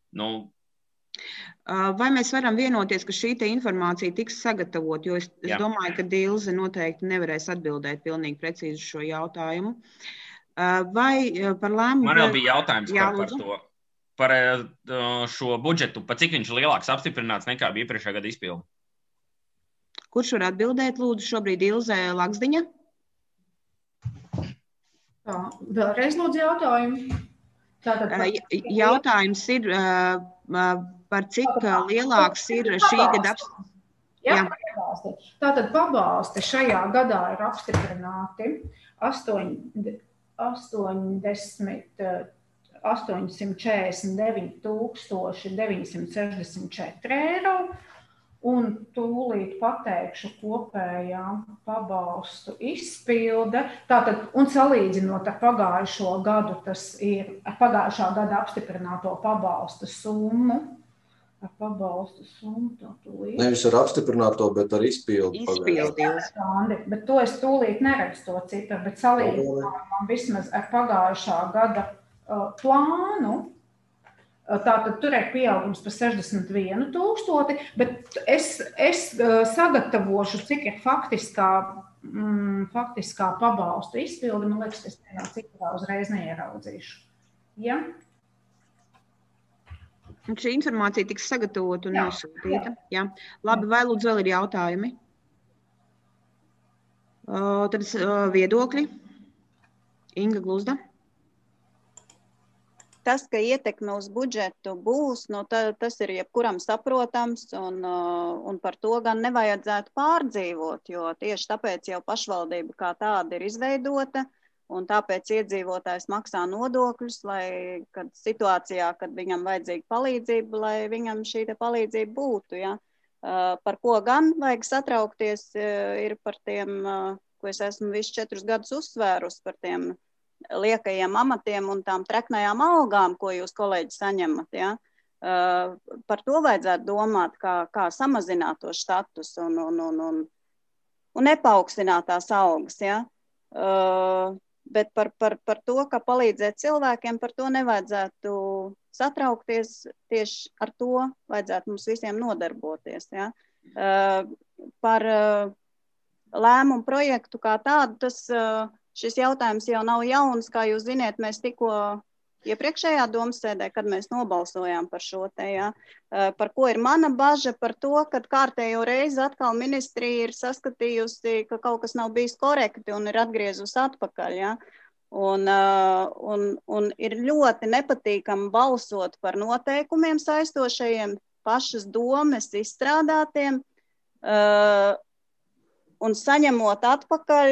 Vai mēs varam vienoties, ka šī informācija tiks sagatavot, jo es domāju, ka Dilze noteikti nevarēs atbildēt pilnīgi precīzi šo jautājumu. Vai par lēmumu... Man vēl bija jautājums par to. Par šo budžetu, pa cik viņš lielāks apstiprināts nekā bija iepriekšējā gada izpilde? Kurš var atbildēt, lūdzu, šobrīd Ilze Laksdiņa? Vēlreiz lūdzu jautājumu. Jautājums ir, par cik lielāks ir šī gada apstiprināts. Tātad pabalsti šajā gadā ir apstiprināti 849,964 eiro, un tūlīt pateikšu kopējā pabalstu izpilde. Tātad, un salīdzinot ar pagājušo gadu, tas ir ar pagājušā gada apstiprināto pabalstu summu. Ar pabalstu summu tūlīt. Nevis ar apstiprināto, bet ar izpildi. Bet to es tūlīt neredzu to ciparu, bet salīdzināt vismaz ar pagājušā gada plānu. Tātad tur ir pieaugums par 61,000, bet es sagatavošu, cik ir faktiskā pabalstu izpilde. Man liekas, es vienā ciparā uzreiz neieraudzīšu. Ja? Un šī informācija tiks sagatavota un nosūtīta. Jā. Labi, vai lūdzu vēl ir jautājumi? Tad viedokļi. Inga Gluzda. Tas, ka ietekme uz budžetu būs, tas ir jebkuram saprotams, un par to gan nevajadzētu pārdzīvot, jo tieši tāpēc jau pašvaldība kā tāda ir izveidota, un tāpēc iedzīvotājs maksā nodokļus, lai kad situācijā, kad viņam vajadzīga palīdzība, lai viņam šī palīdzība būtu. Ja? Par ko gan vajag satraukties, ir par tiem, ko es esmu visu 4 gadus uzsvērus, par tiem liekajiem amatiem un tām treknajām algām, ko jūs, kolēģi, saņemat. Ja? Par to vajadzētu domāt, kā samazināt to status un nepaukstināt tās algas. Ja? Bet par to, kā palīdzēt cilvēkiem, par to nevajadzētu satraukties. Tieši ar to vajadzētu mums visiem nodarboties. Ja? Par lēmumu projektu kā tādu, šis jautājums jau nav jauns, kā jūs ziniet, mēs tikko iepriekšējā domas sēdē, kad mēs nobalsojām par šo te, ja, par ko ir mana baža, par to, ka kārtējo reizi atkal ministrija ir saskatījusi, ka kaut kas nav bijis korekti un ir atgriezusi atpakaļ, ja. Un ir ļoti nepatīkami balsot par noteikumiem saistošajiem, pašas domes izstrādātiem, un saņemot atpakaļ,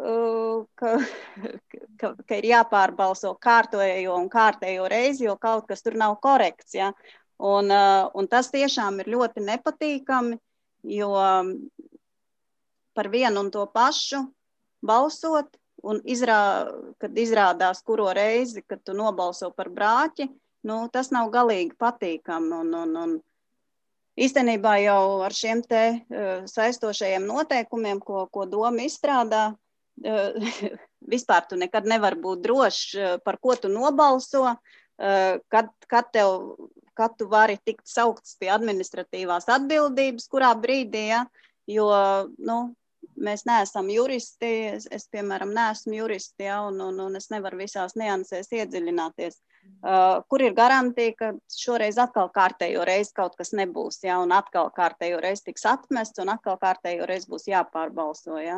ka ir jāpārbalso kārtējo reizi, jo kaut kas tur nav korekts. Ja? Un tas tiešām ir ļoti nepatīkami, jo par vienu un to pašu balsot, un kad izrādās kuro reizi, kad tu nobalso par brāķi, tas nav galīgi patīkami. Īstenībā jau ar šiem te saistošajiem noteikumiem, ko doma izstrādā, vispār tu nekad nevar būt drošs, par ko tu nobalso, kad tu vari tikt saukts pie administratīvās atbildības, kurā brīdī, ja, jo, mēs neesam juristi, es piemēram, neesmu juristi, ja, un es nevaru visās niansēs iedziļināties. Kur ir garantija, ka šoreiz atkal kārtējo reizi kaut kas nebūs, ja, un atkal kārtējo reizi tiks atmests, un atkal kārtējo reizi būs jāpārbalso. Ja.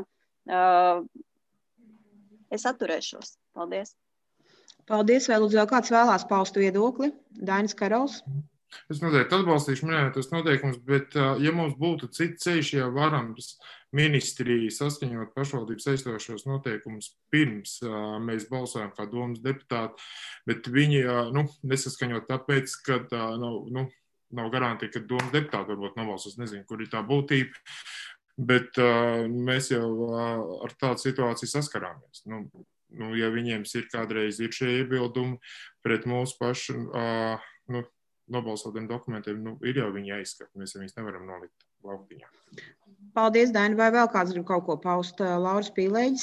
Es atturēšos. Paldies. Paldies. Vai lūdzu, kāds vēlās paust viedokli? Dainis Karols. Es noteikti atbalstīšu minētos noteikumus, bet ja mums būtu cits ceļš, ja varam ministrija saskaņot pašvaldības saistošos noteikumus pirms mēs balsojam kā domas deputāti, bet viņi nesaskaņot tāpēc, ka nav garantija, ka domas deputāti varbūt nobalsos, nezinu, kur ir tā būtība, bet mēs jau ar tādu situāciju saskarāmies. Ja viņiem kādreiz ir šie iebildumi pret mūsu pašu nobalsotiem dokumentiem, ir jau viņi jāizskata, mēs viņus nevaram nolikt lauktiņā. Paldies, Daini. Vai vēl kāds grib kaut ko paust? Lauris Pīlēģis.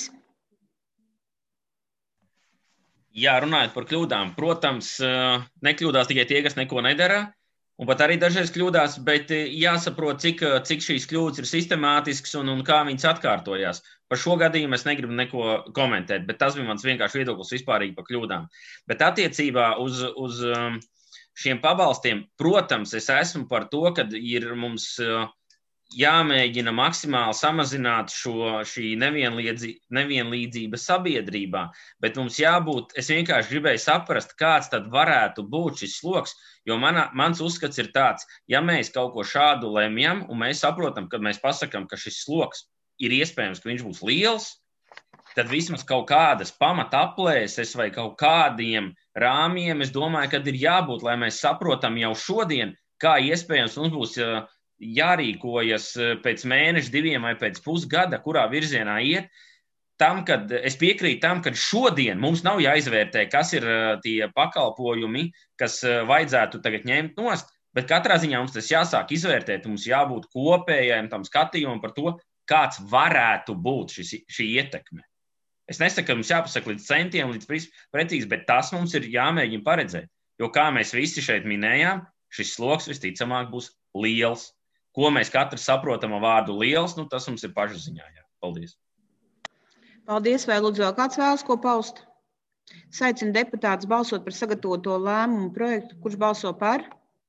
Jā, runājot par kļūdām. Protams, nekļūdās tikai tie, kas neko nedara, un pat arī dažreiz kļūdās, bet jāsaprot, cik šīs kļūdas ir sistemātisks un kā viņas atkārtojās. Par šo gadījumu es negribu neko komentēt, bet tas bija mans vienkārši viedoklis vispārīgi par kļūdām. Bet attiecībā uz šiem pabalstiem, protams, es esmu par to, ka ir mums jāmēģina maksimāli samazināt šī nevienlīdzība sabiedrībā, bet mums jābūt, es vienkārši gribēju saprast, kāds tad varētu būt šis sloks, jo mans uzskats ir tāds, ja mēs kaut ko šādu lemjam, un mēs saprotam, kad mēs pasakam, ka šis sloks ir iespējams, ka viņš būs liels, tad vismaz kaut kādas pamata aplēses vai kaut kādiem rāmjiem, es domāju, ka ir jābūt, lai mēs saprotam jau šodien, kā iespējams mums būs jārīkojas pēc mēneša, 2 vai pēc pusgada, kurā virzienā iet. Es piekrītu tam, ka šodien mums nav jāizvērtē, kas ir tie pakalpojumi, kas vajadzētu tagad ņemt nost, bet katrā ziņā mums tas jāsāk izvērtēt, mums jābūt kopējiem tam skatījumam par to, kāds varētu būt šī ietekme. Es nesaku, ka mums jāpasaka līdz centiem, līdz precīzi, bet tas mums ir jāmēģina paredzēt. Jo, kā mēs visi šeit minējām, šis sloks visticamāk būs liels. Ko mēs katrs saprotam ar vārdu liels, tas mums ir pašziņā. Jā. Paldies. Paldies. Vai lūdzu vēl kāds vēlas ko paust? Aicinu deputātus balsot par sagatavoto lēmumu projektu. Kurš balso par?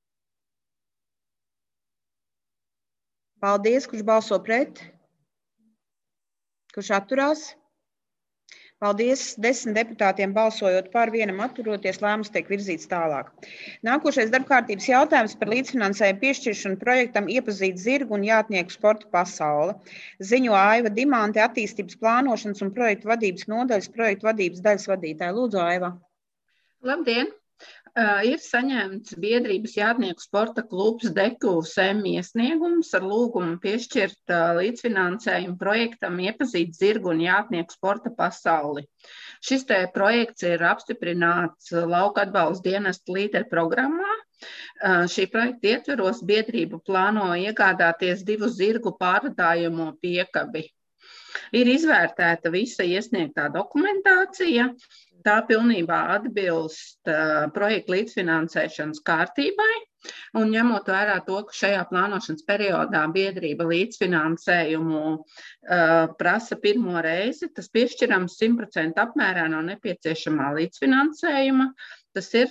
Paldies. Kurš balso pret? Kurš atturās? Paldies. 10 deputātiem balsojot par, 1 atturoties, lēmums tiek virzīts tālāk. Nākošais darbkārtības jautājums par līdzfinansējumu piešķiršanu projektam Iepazīt zirgu un jātnieku sporta pasaule. Ziņo Aiva Dimante, attīstības plānošanas un projektu vadības nodaļas projektu vadības daļas vadītāja. Lūdzu, Aiva. Labdien! Ir saņemts biedrības jātnieku sporta klubs Deku SEM iesniegums ar lūgumu piešķirt līdzfinansējumu projektam Iepazīt zirgu un jātnieku sporta pasauli. Šis te projekts ir apstiprināts lauka atbalsta dienesta līderu programmā. Šī projekta ietveros biedrība plāno iegādāties 2 zirgu pārvadājumu piekabi. Ir izvērtēta visa iesniegtā dokumentācija. Tā pilnībā atbilst projekta līdzfinansēšanas kārtībai. Un ņemot vērā to, ka šajā plānošanas periodā biedrība līdzfinansējumu prasa pirmo reizi, tas piešķirams 100% apmērā no nepieciešamā līdzfinansējuma. Tas ir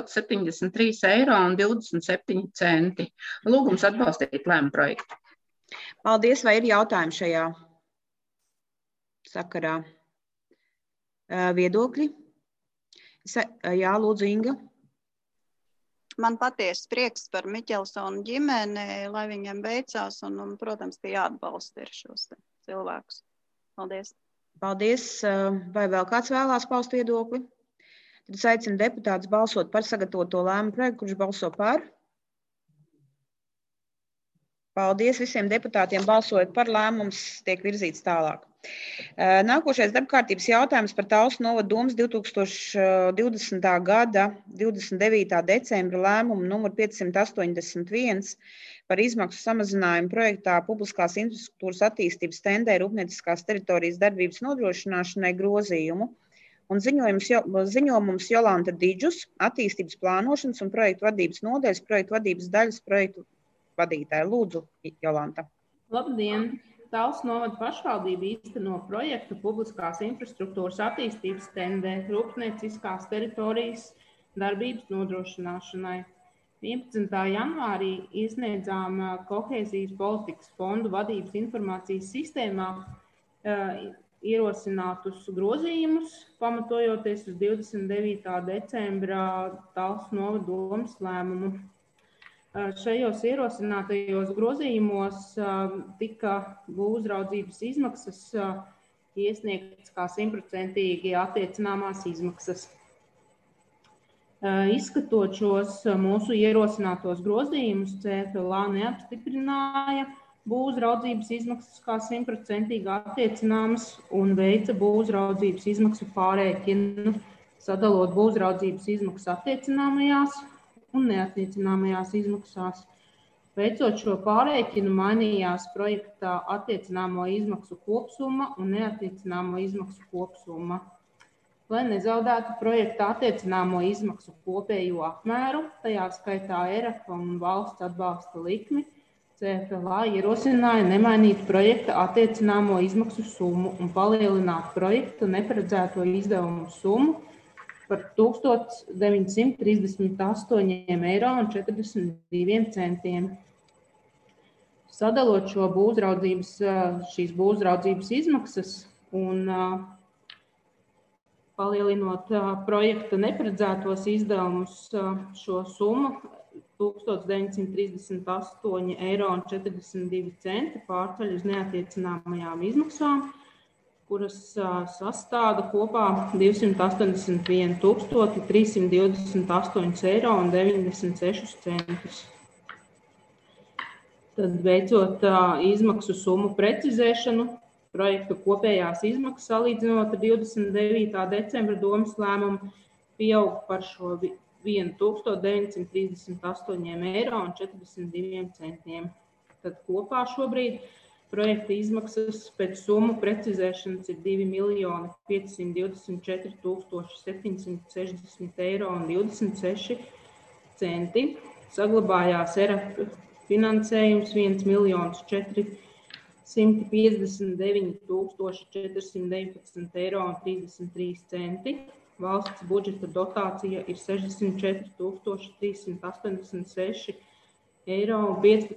1073,27 eiro. Lūgums atbalstīt lēmumu projektu. Paldies, vai ir jautājumi šajā sakarā? Viedokļi? Jā, lūdzu, Inga. Man patiesi prieks par Miķelsonu ģimeni, lai viņiem veicās, un protams, ka jāatbalsta ir šos cilvēkus. Paldies. Paldies. Vai vēl kāds vēlās paust viedokli? Tad es aicinu deputātus balsot par sagatavoto lēmumu projektu, kurš balso par. Paldies visiem deputātiem, balsojot par, lēmums tiek virzīts tālāk. Nākošais darbkārtības jautājums par Talsu novada domes 2020. gada 29. decembra lēmumu numur 581 par izmaksu samazinājumu projektā publiskās infrastruktūras attīstības tendē rūpnieciskās teritorijas darbības nodrošināšanai grozījumu. Un ziņojums Jolanta Didžus, attīstības plānošanas un projektu vadības nodaļas, projektu vadības daļas projektu vadītāja. Lūdzu, Jolanta. Labdien! Talsu novada pašvaldība īsteno projektu publiskās infrastruktūras attīstības tendē rūpnieciskās teritorijas darbības nodrošināšanai. 11. janvārī iesniedzām Kohēzijas politikas fondu vadības informācijas sistēmā ierosinātus grozījumus, pamatojoties uz 29. decembra Talsu novada domes lēmumu. Šajos ierosinātajos grozījumos tika būvuzraudzības izmaksas iesniegtas kā 100% attiecināmās izmaksas. Izskatot šos mūsu ierosinātos grozījumus, CFLA neapstiprināja būvuzraudzības izmaksas kā 100% attiecināmas un veica būvuzraudzības izmaksu pārēķinu, sadalot būvuzraudzības izmaksas attiecināmajās un neattiecināmajās izmaksās. Veicot šo pārēķinu, mainījās projektā attiecināmo izmaksu kopsumma un neattiecināmo izmaksu kopsumma. Lai nezaudētu projektā attiecināmo izmaksu kopējo apmēru, tajā skaitā ERAF un valsts atbalsta likmi, CFLA ierosināja nemainīt projekta attiecināmo izmaksu summu un palielināt projekta neparedzēto izdevumu summu par 1938,42 eiro. Sadalot šīs būvuzraudzības izmaksas un palielinot projekta neparedzētos izdevumus, šo summu 1938,42 eiro pārceļ uz neattiecināmajām izmaksām, kuras sastāda kopā 281,328,96 eiro. Tad, veicot izmaksu summu precizēšanu, projekta kopējās izmaksas salīdzinot ar 29. decembra domes lēmumu pieaug par šo 1,938,42 eiro. Tad kopā šobrīd projekta izmaksas pēc summu precizēšanas ir 2,524,760,26 eiro. Saglabājās ERAF finansējums 1,459,419,33 eiro. Valsts budžeta dotācija ir 64,386,15 eiro.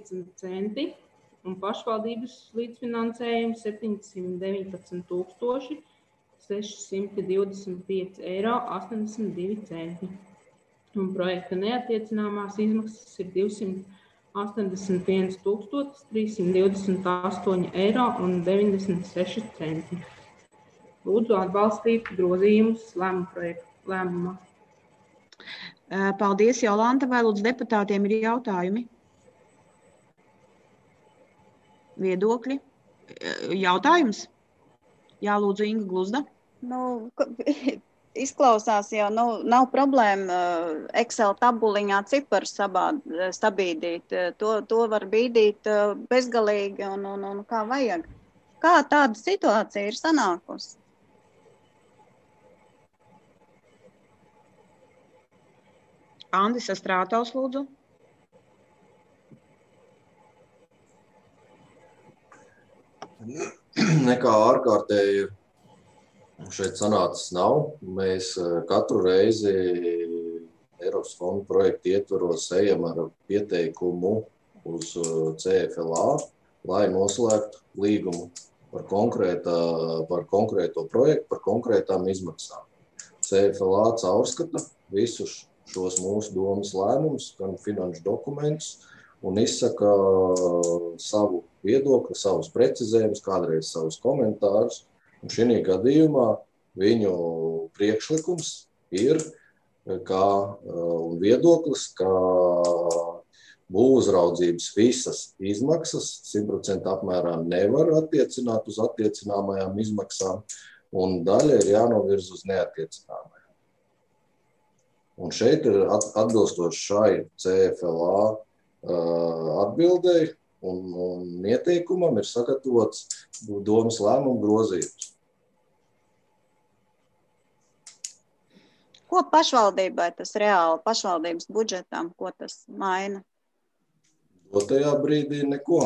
Un pašvaldības līdzfinansējums 719,625,82 eiro. Un projekta neattiecināmās izmaksas ir 281,328,96 eiro. Lūdzu atbalstīt grozījumus lēmumā. Paldies, Jolanta. Vai lūdzu deputātiem ir jautājumi? Viedokļi? Jautājums? Jā, lūdzu, Inga Gluzda. Izklausās jau, nav problēma Excel tabuliņā ciparu sabīdīt. To var bīdīt bezgalīgi un kā vajag. Kā tāda situācija ir sanākusi? Andis Astrātaus, lūdzu. nekā ārkārtēji šeit sanācis nav. Mēs katru reizi Eiropas fondu projektu ietvaros ejam ar pieteikumu uz CFLA, lai noslēgtu līgumu par konkrēto projektu, par konkrētām izmaksām. CFLA caurskata visus šos mūsu domas lēmumus, gan finanšu dokumentus, un izsaka savu viedokli, savus precizējumus, kādreiz savus komentārus. Un šī gadījumā viņu priekšlikums ir un viedoklis, ka būvuzraudzības visas izmaksas 100% apmērā nevar attiecināt uz attiecināmajām izmaksām, un daļa ir jānovirz uz neattiecināmajām. Un šeit ir atbilstoši šai CFLA atbildēji un ieteikumam ir sagatavots domas lēmumu grozījums. Ko pašvaldībai tas reāli, pašvaldības budžetam, ko tas maina? Dotajā brīdī neko.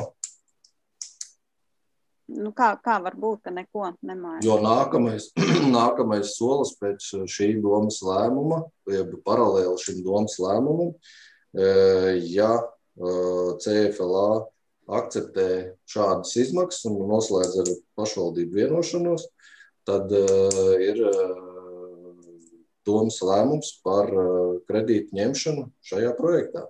Nu, kā var būt, ka neko nemaina? Jo nākamais solis pēc šī domas lēmuma, jeb paralēli šim domas lēmumam, ja CFLA akceptē šādas izmaksas un noslēdz ar pašvaldību vienošanos, tad ir domas lēmums par kredītu ņemšanu šajā projektā.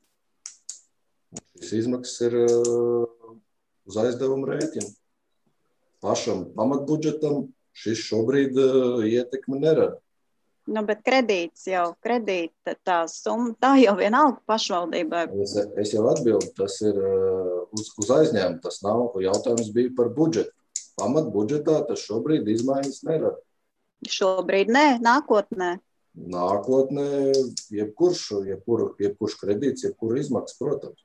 Šīs izmaksas ir uz aizdevumu rēķinu. Pašam pamatbudžetam šis šobrīd ietekmi nerada. Nu, bet kredīta tā summa, tā jau vienalga pašvaldībai. Es jau atbildu, tas ir uz aizņēmumu, tas nav, jautājums bija par budžetu. Pamatbudžetā tas šobrīd izmaiņas nerada. Šobrīd nē, nākotnē. Nākotnē jebkurš kredīts, jebkura izmaksas, protams.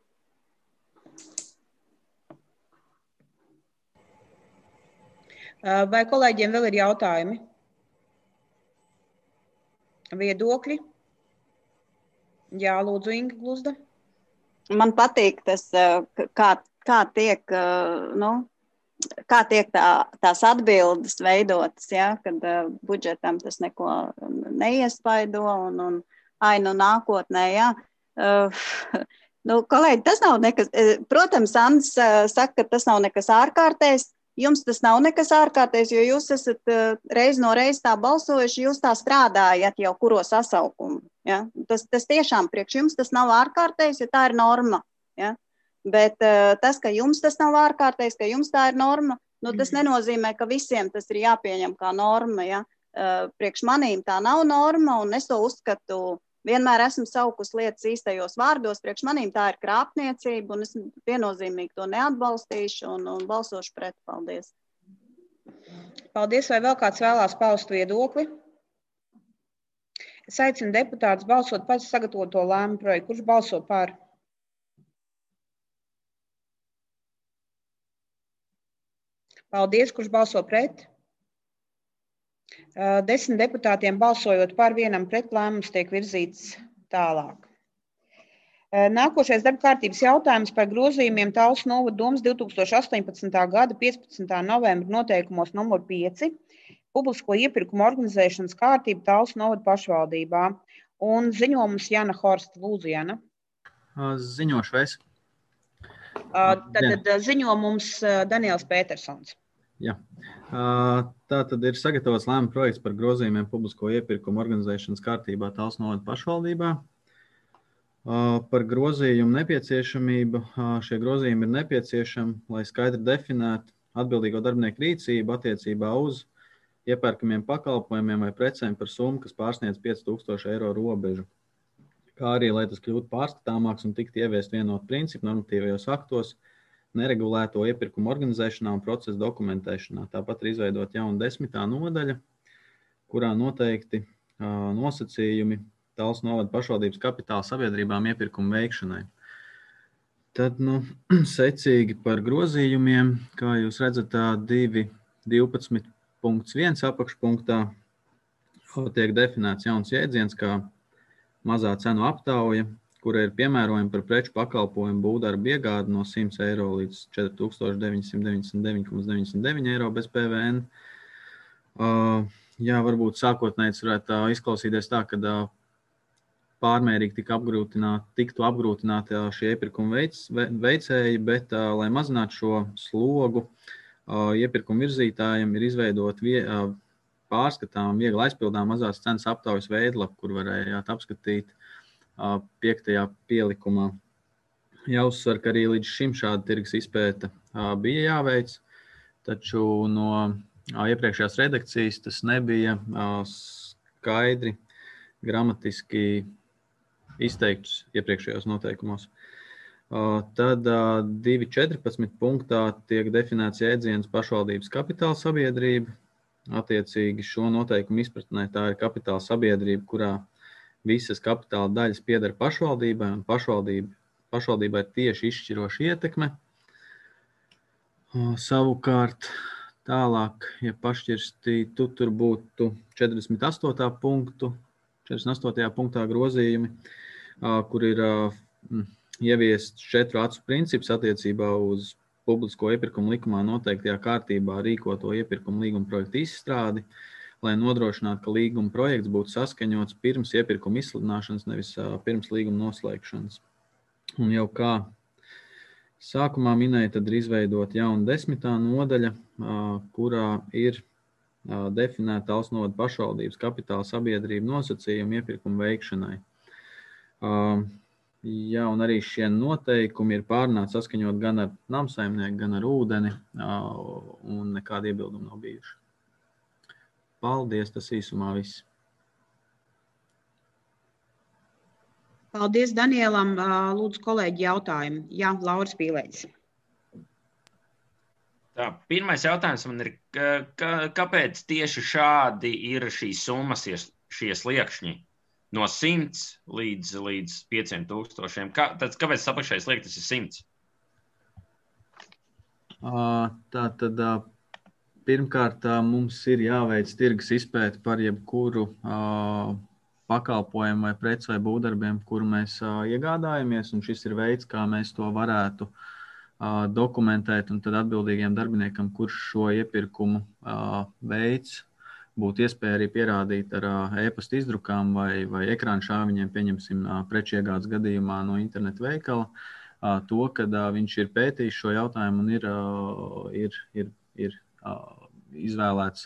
Vai kolēģiem vēl ir jautājumi? Viedokļi? Jā, lūdzu, Inga Gluzda. Man patīk tas, kā tiek tās atbildes veidotas, ja, kad budžetam tas neko neiespaido un nākotnē, jā. Kolēģi, tas nav nekas, protams, Andis saka, ka tas nav nekas ārkārtējs. Jums tas nav nekas ārkārtējs, jo jūs esat reiz no reiz tā balsojuši, jūs tā strādājat jau kuro sasaukumu. Ja? Tas tiešām priekš jums tas nav ārkārtējs, jo tā ir norma. Ja? Bet tas, ka jums tas nav ārkārtējs, ka jums tā ir norma, tas nenozīmē, ka visiem tas ir jāpieņem kā norma. Ja? Priekš manīm tā nav norma, un es to uzskatu, vienmēr esmu saukus lietas īstajos vārdos, priekš manīm tā ir krāpniecība, un es viennozīmīgi to neatbalstīšu un balsošu pret. Paldies. Paldies, vai vēl kāds vēlās paust viedokli? Es aicinu deputātus balsot pēc sagatavoto lēmumu projektu. Kurš balso par? Paldies, kurš balso pret? 10 deputātiem balsojot par, vienam pret, lēmums tiek virzīts tālāk. Nākošais darba kārtības jautājums par grozījumiem Talsu novada domas 2018. gada 15. novembra noteikumos numur 5 publisko iepirkumu organizēšanas kārtība Talsu novada pašvaldībā. Un ziņojums Jana Horsta. Lūdzu, Jana. Ziņošu es. Tad ziņo mums Daniels Petersons. Jā. Tā tad ir sagatavots lēmuma projekts par grozījumiem publisko iepirkumu organizēšanas kārtībā Talsu novada pašvaldībā. Par grozījumu nepieciešamību. Šie grozījumi ir nepieciešami, lai skaidri definētu atbildīgo darbinieku rīcību attiecībā uz iepērkamiem pakalpojumiem vai precēm par summu, kas pārsniedz 5000 eiro robežu. Kā arī, lai tas kļūtu pārskatāmāks un tiktu ieviest vienot principu normatīvajos aktos, neregulēto iepirkumu organizēšanā un procesa dokumentēšanā. Tāpat ir izveidot jauna 10. nodaļa, kurā noteikti nosacījumi Talsu novada pašvaldības kapitāla sabiedrībām iepirkumu veikšanai. Tad, secīgi par grozījumiem, kā jūs redzat, 2.12.1 apakšpunktā tiek definēts jauns jēdziens kā mazā cenu aptauja, kura ir piemērojama par preču pakalpojumu būvdarbu iegādi no 100 eiro līdz 4999,99 eiro bez PVN. Jā, varbūt sākotnēji varētu izklausīties tā, ka pārmērīgi tiktu apgrūtināti šie iepirkuma veicēji, bet, lai mazinātu šo slogu, iepirkuma virzītājiem ir izveidot pārskatām, viegli aizpildām mazās cenas aptaujas veidlapu, kur varējāt apskatīt 5. pielikumā. Jāuzsver, ka arī līdz šim šāda tirgus izpēta bija jāveic, taču no iepriekšējās redakcijas tas nebija skaidri, gramatiski izteikts iepriekšējos noteikumos. Tad 2.14 punktā tiek definēts jēdziens pašvaldības kapitāla sabiedrība. Attiecīgi šo noteikumu izpratnē tā ir kapitāla sabiedrība, kurā visas kapitāla daļas pieder pašvaldībai, un pašvaldībai ir tieši izšķiroša ietekme. Savukārt, tālāk, ja pašķirstītu, tur būtu 48. punktā grozījumi, kur ir ieviests 4 acu princips attiecībā uz publisko iepirkumu likumā noteiktajā kārtībā rīkoto iepirkumu līguma projektu izstrādi, lai nodrošinātu, ka līguma projekts būtu saskaņots pirms iepirkuma izsludināšanas, nevis pirms līguma noslēgšanas. Un jau kā sākumā minēja, tad ir izveidot jauna 10. nodaļa, kurā ir definēta Talsnovada pašvaldības kapitāla sabiedrība nosacījumi iepirkumu veikšanai. Jā, un arī šie noteikumi ir pārunāti saskaņot gan ar namsaimnieku, gan ar ūdeni, un nekāda iebilduma nav bijuši. Paldies, tas īsumā viss. Paldies Danielam. Lūdzu, kolēģi, jautājumi. Jā, Lauris Pīlēģis. Tā, pirmais jautājums man ir, kāpēc tieši šādi ir šīs summas, šie sliekšņi? No 100 līdz 500 000. Kāpēc apakšējais sliekšņis ir 100? Tātad pirmkārt mums ir jāveic tirgus izpēte par jebkuru pakalpojumu vai preci vai būvdarbiem, kuru mēs iegādājamies, un šis ir veids, kā mēs to varētu dokumentēt, un tad atbildīgiem darbiniekam, kurš šo iepirkumu veids, būtu iespēja arī pierādīt ar e-pasta izdrukām vai ekrāna šāviņiem, pieņemsim preču iegādes gadījumā no internetu veikala, to, kad viņš ir pētījis šo jautājumu un ir izvēlēts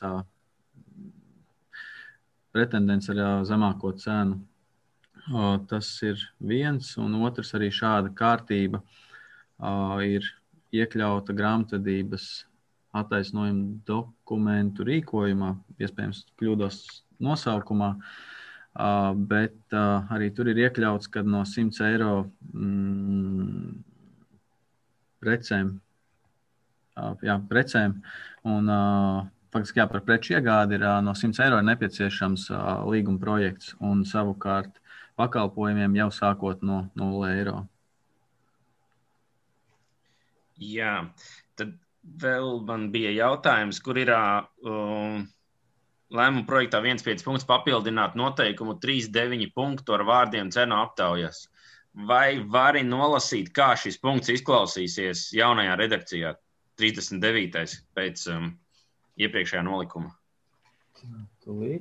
pretendents ar zemāko cenu. Tas ir viens, un otrs arī šāda kārtība ir iekļauta grāmatvedības attaisnojuma dokumentu rīkojumā, iespējams kļūdos nosaukumā, bet arī tur ir iekļauts, kad no 100 eiro precēm un faktiski par preču iegādi ir no 100 eiro ir nepieciešams līguma projekts, un savukārt pakalpojumiem jau sākot no 0 eiro. Jā, tad vēl man bija jautājums, kur ir lēmuma projektā 1.5 punkts papildināt noteikumu 3.9 punktu ar vārdiem cenu aptaujas. Vai vari nolasīt, kā šis punkts izklausīsies jaunajā redakcijā, 39. pēc iepriekšējā nolikuma? Tūlīt.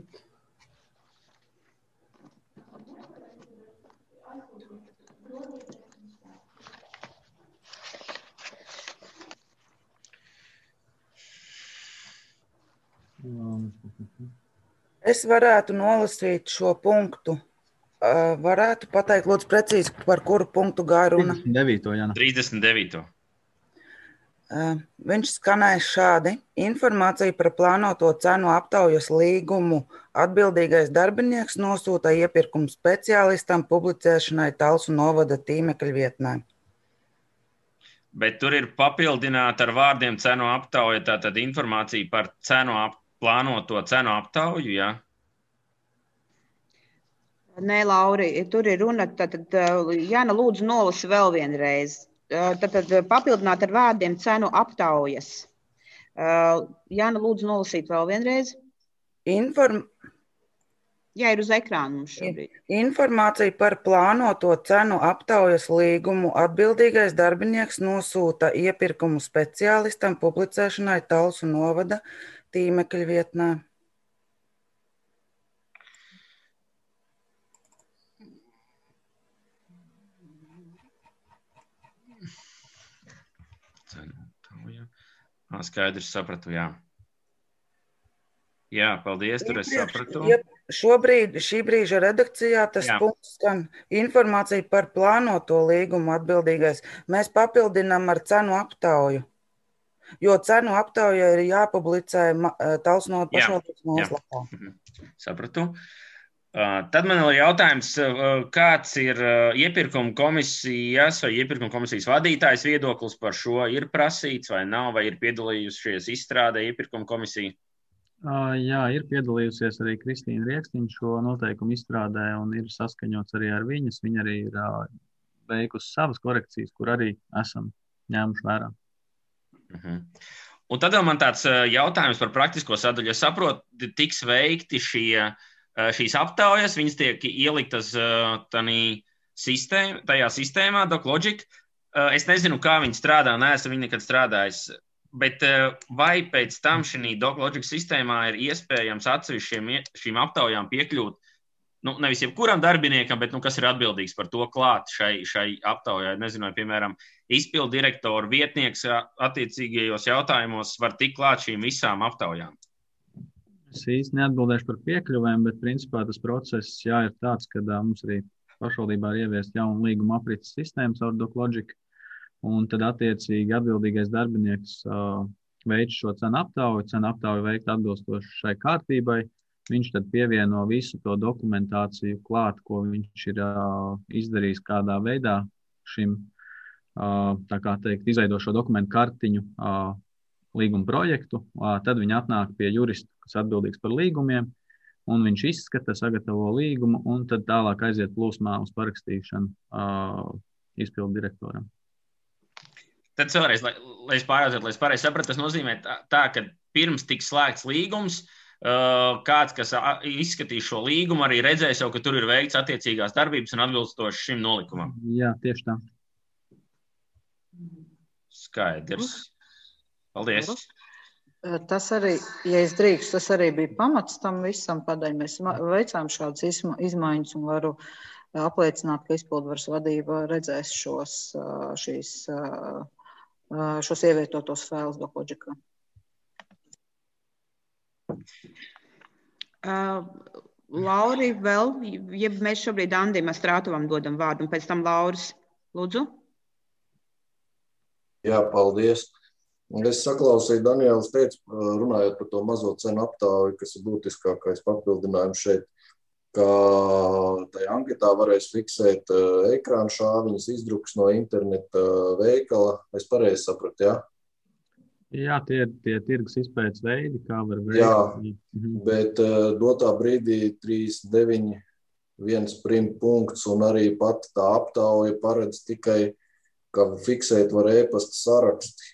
Es varētu nolasīt šo punktu. Varētu pateikt, lūdzu, precīzi, par kuru punktu gāja runa? 39. Jana. 39. Viņš skanēja šādi. Informācija par plānoto cenu aptaujas līgumu atbildīgais darbinieks nosūta iepirkuma speciālistam publicēšanai Talsu novada tīmekļa vietnē. Bet tur ir papildināta ar vārdiem cenu aptauja, tātad informācija par plānoto cenu aptauju, jā? Nē, Lauri, tur ir runa, tātad Jāna lūdzu nolasi vēl vienreiz. Tātad papildināt ar vārdiem cenu aptaujas. Jāna lūdzu nolasīt vēl vienreiz. Jā, ir uz ekrāna mums šobrīd. Informācija par plānoto cenu aptaujas līgumu atbildīgais darbinieks nosūta iepirkumu speciālistam publicēšanai Talsu novada tīmekļa vietnē. Skaidrs, sapratu, jā. Jā, paldies, tur es sapratu. Šobrīd, šī brīža redakcijā tas punkts skan informācija par plānoto līgumu atbildīgais. Mēs papildinām ar cenu aptauju, jo cenu aptauja ir jāpublicē Talsu novada pašvaldības mājaslapā. Sapratu. Tad man ir jautājums, kāds ir iepirkuma komisijas vai iepirkuma komisijas vadītājs viedoklis par šo? Ir prasīts vai nav, vai ir piedalījušies izstrādē iepirkuma komisija? Jā, ir piedalījusies arī Kristīna Riekstiņa šo noteikumu izstrādē un ir saskaņots arī ar viņas. Viņa arī ir veikusi savas korekcijas, kur arī esam ņēmuši vērā. Un tad vēl man tāds jautājums par praktisko sadaļu. Es saprotu, tiks veikti šīs aptaujas, viņas tiek ieliktas tajā sistēmā, DocLogic. Es nezinu, kā viņi strādā, neesmu viņi nekad strādājis. Bet vai pēc tam šī DocLogic sistēmā ir iespējams atsevišķi šīm aptaujām piekļūt, nevis jebkuram darbiniekam, bet kas ir atbildīgs par to klāt šai aptaujai? Nezinu, vai, piemēram, izpildu direktoru vietnieks attiecīgajos jautājumos var tikt klāt šīm visām aptaujām? Es īsti neatbildēšu par piekļuvēm, bet principā tas process ir tāds, ka mums arī pašvaldībā ir ieviest jaunu līguma aprits sistēmu caur DocLogic. Un tad attiecīgi atbildīgais darbinieks veic šo cenu aptauju veikt atbilstoši šai kārtībai. Viņš tad pievieno visu to dokumentāciju klāt, ko viņš ir izdarījis kādā veidā šim, tā kā teikt, izveido šo dokumentu kartiņu līguma projektu. Tad viņi atnāk pie jurista, kas atbildīgs par līgumiem, un viņš izskata, sagatavo līgumu, un tad tālāk aiziet plūsmā uz parakstīšanu izpildu direktoram. Tad vēlreiz, lai es pārjautātu, lai es pareizi sapratu, tas nozīmē tā, ka pirms tiks slēgts līgums, kāds, kas izskatīs šo līgumu, arī redzēs jau, ka tur ir veikts attiecīgās darbības un atbilstoši šim nolikumam. Jā, tieši tā. Skaidrs. Paldies. Tas arī, ja es drīkstu, tas arī bija pamats tam visam padaļ. Mēs veicām šādas izmaiņas un varu apliecināt, ka izpildvaras vadība redzēs šos ievietotos failus DocLogicā. Lauri vēl, ja mēs šobrīd Andim Astrātovam dodam vārdu, un pēc tam Lauris, lūdzu. Jā, paldies. Es saklausīju Daniēlas teicu, runājot par to mazo cenu aptauju, kas ir būtiskākais papildinājums šeit, ka tajā anketā varēs fiksēt ekrāna šāviņas izdrukas no interneta veikala. Es pareizi sapratu, jā? Jā, tie ir tirgus izpētes veidi, kā var veikt. Jā, bet dotā brīdī 3.9.1 prim punkts un arī pat tā aptauja paredz tikai, ka fiksēt var e-pasta saraksti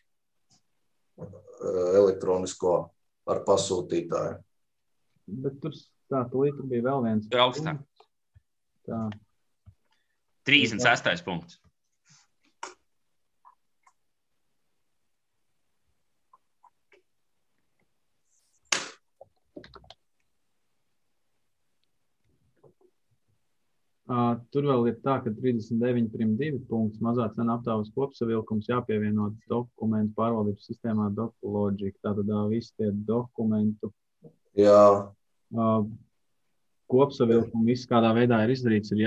elektronisko ar pasūtītāju. Bet tur tur bija vēl viens. Tur augstāk. 36. punkts. Tur vēl ir tā, ka 39.2 punkts mazā cena aptaujas kopsavilkums jāpievieno dokumentu pārvaldības sistēmā DocLogic. Tātad visi tie dokumentu kopsavilkumi, viss kādā veidā ir izdarīts, ir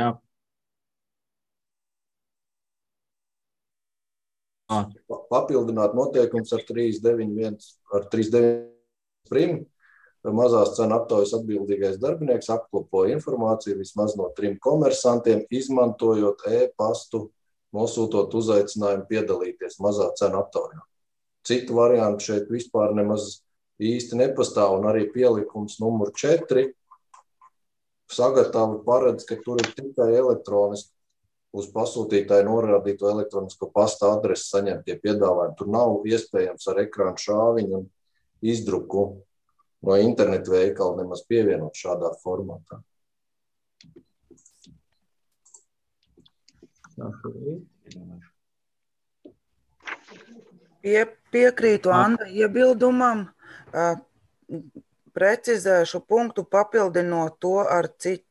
papildināt noteikums ar 3.9 prim. Mazās cenu aptaujas atbildīgais darbinieks apkopo informāciju vismaz no 3 komersantiem, izmantojot e-pastu, nosūtot uzaicinājumu piedalīties mazā cenu aptaujā. Citu variantu šeit vispār nemaz īsti nepastāv, un arī pielikums numur 4 sagatava paredz, ka tur ir tikai elektroniski uz pasūtītāju norādīto elektronisko pasta adresi saņemtie piedāvājumi. Tur nav iespējams ar ekrāna šāviņu un izdruku no internetu veikala nemaz pievienot šādā formātā. Piekrītu Andra iebildumam, precizēšu punktu, papildinot to ar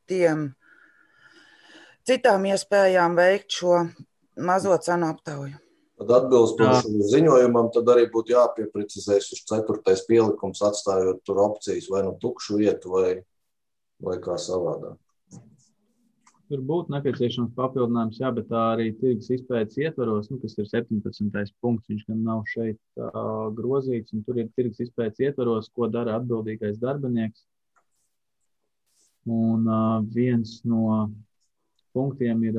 citām iespējām veikt šo mazo cenu aptauju. Tad atbilstoši ziņojumam, tad arī būtu jāpieprecizēs uz 4. pielikums, atstājot tur opcijas vai nu tukšu vietu vai kā savādāk. Tur būtu nepieciešams papildinājums, jā, bet tā arī tirgus izpētes ietvaros, kas ir 17. punkts, viņš gan nav šeit grozīts, un tur ir tirgus izpētes ietvaros, ko dara atbildīgais darbinieks. Un viens no punktiem ir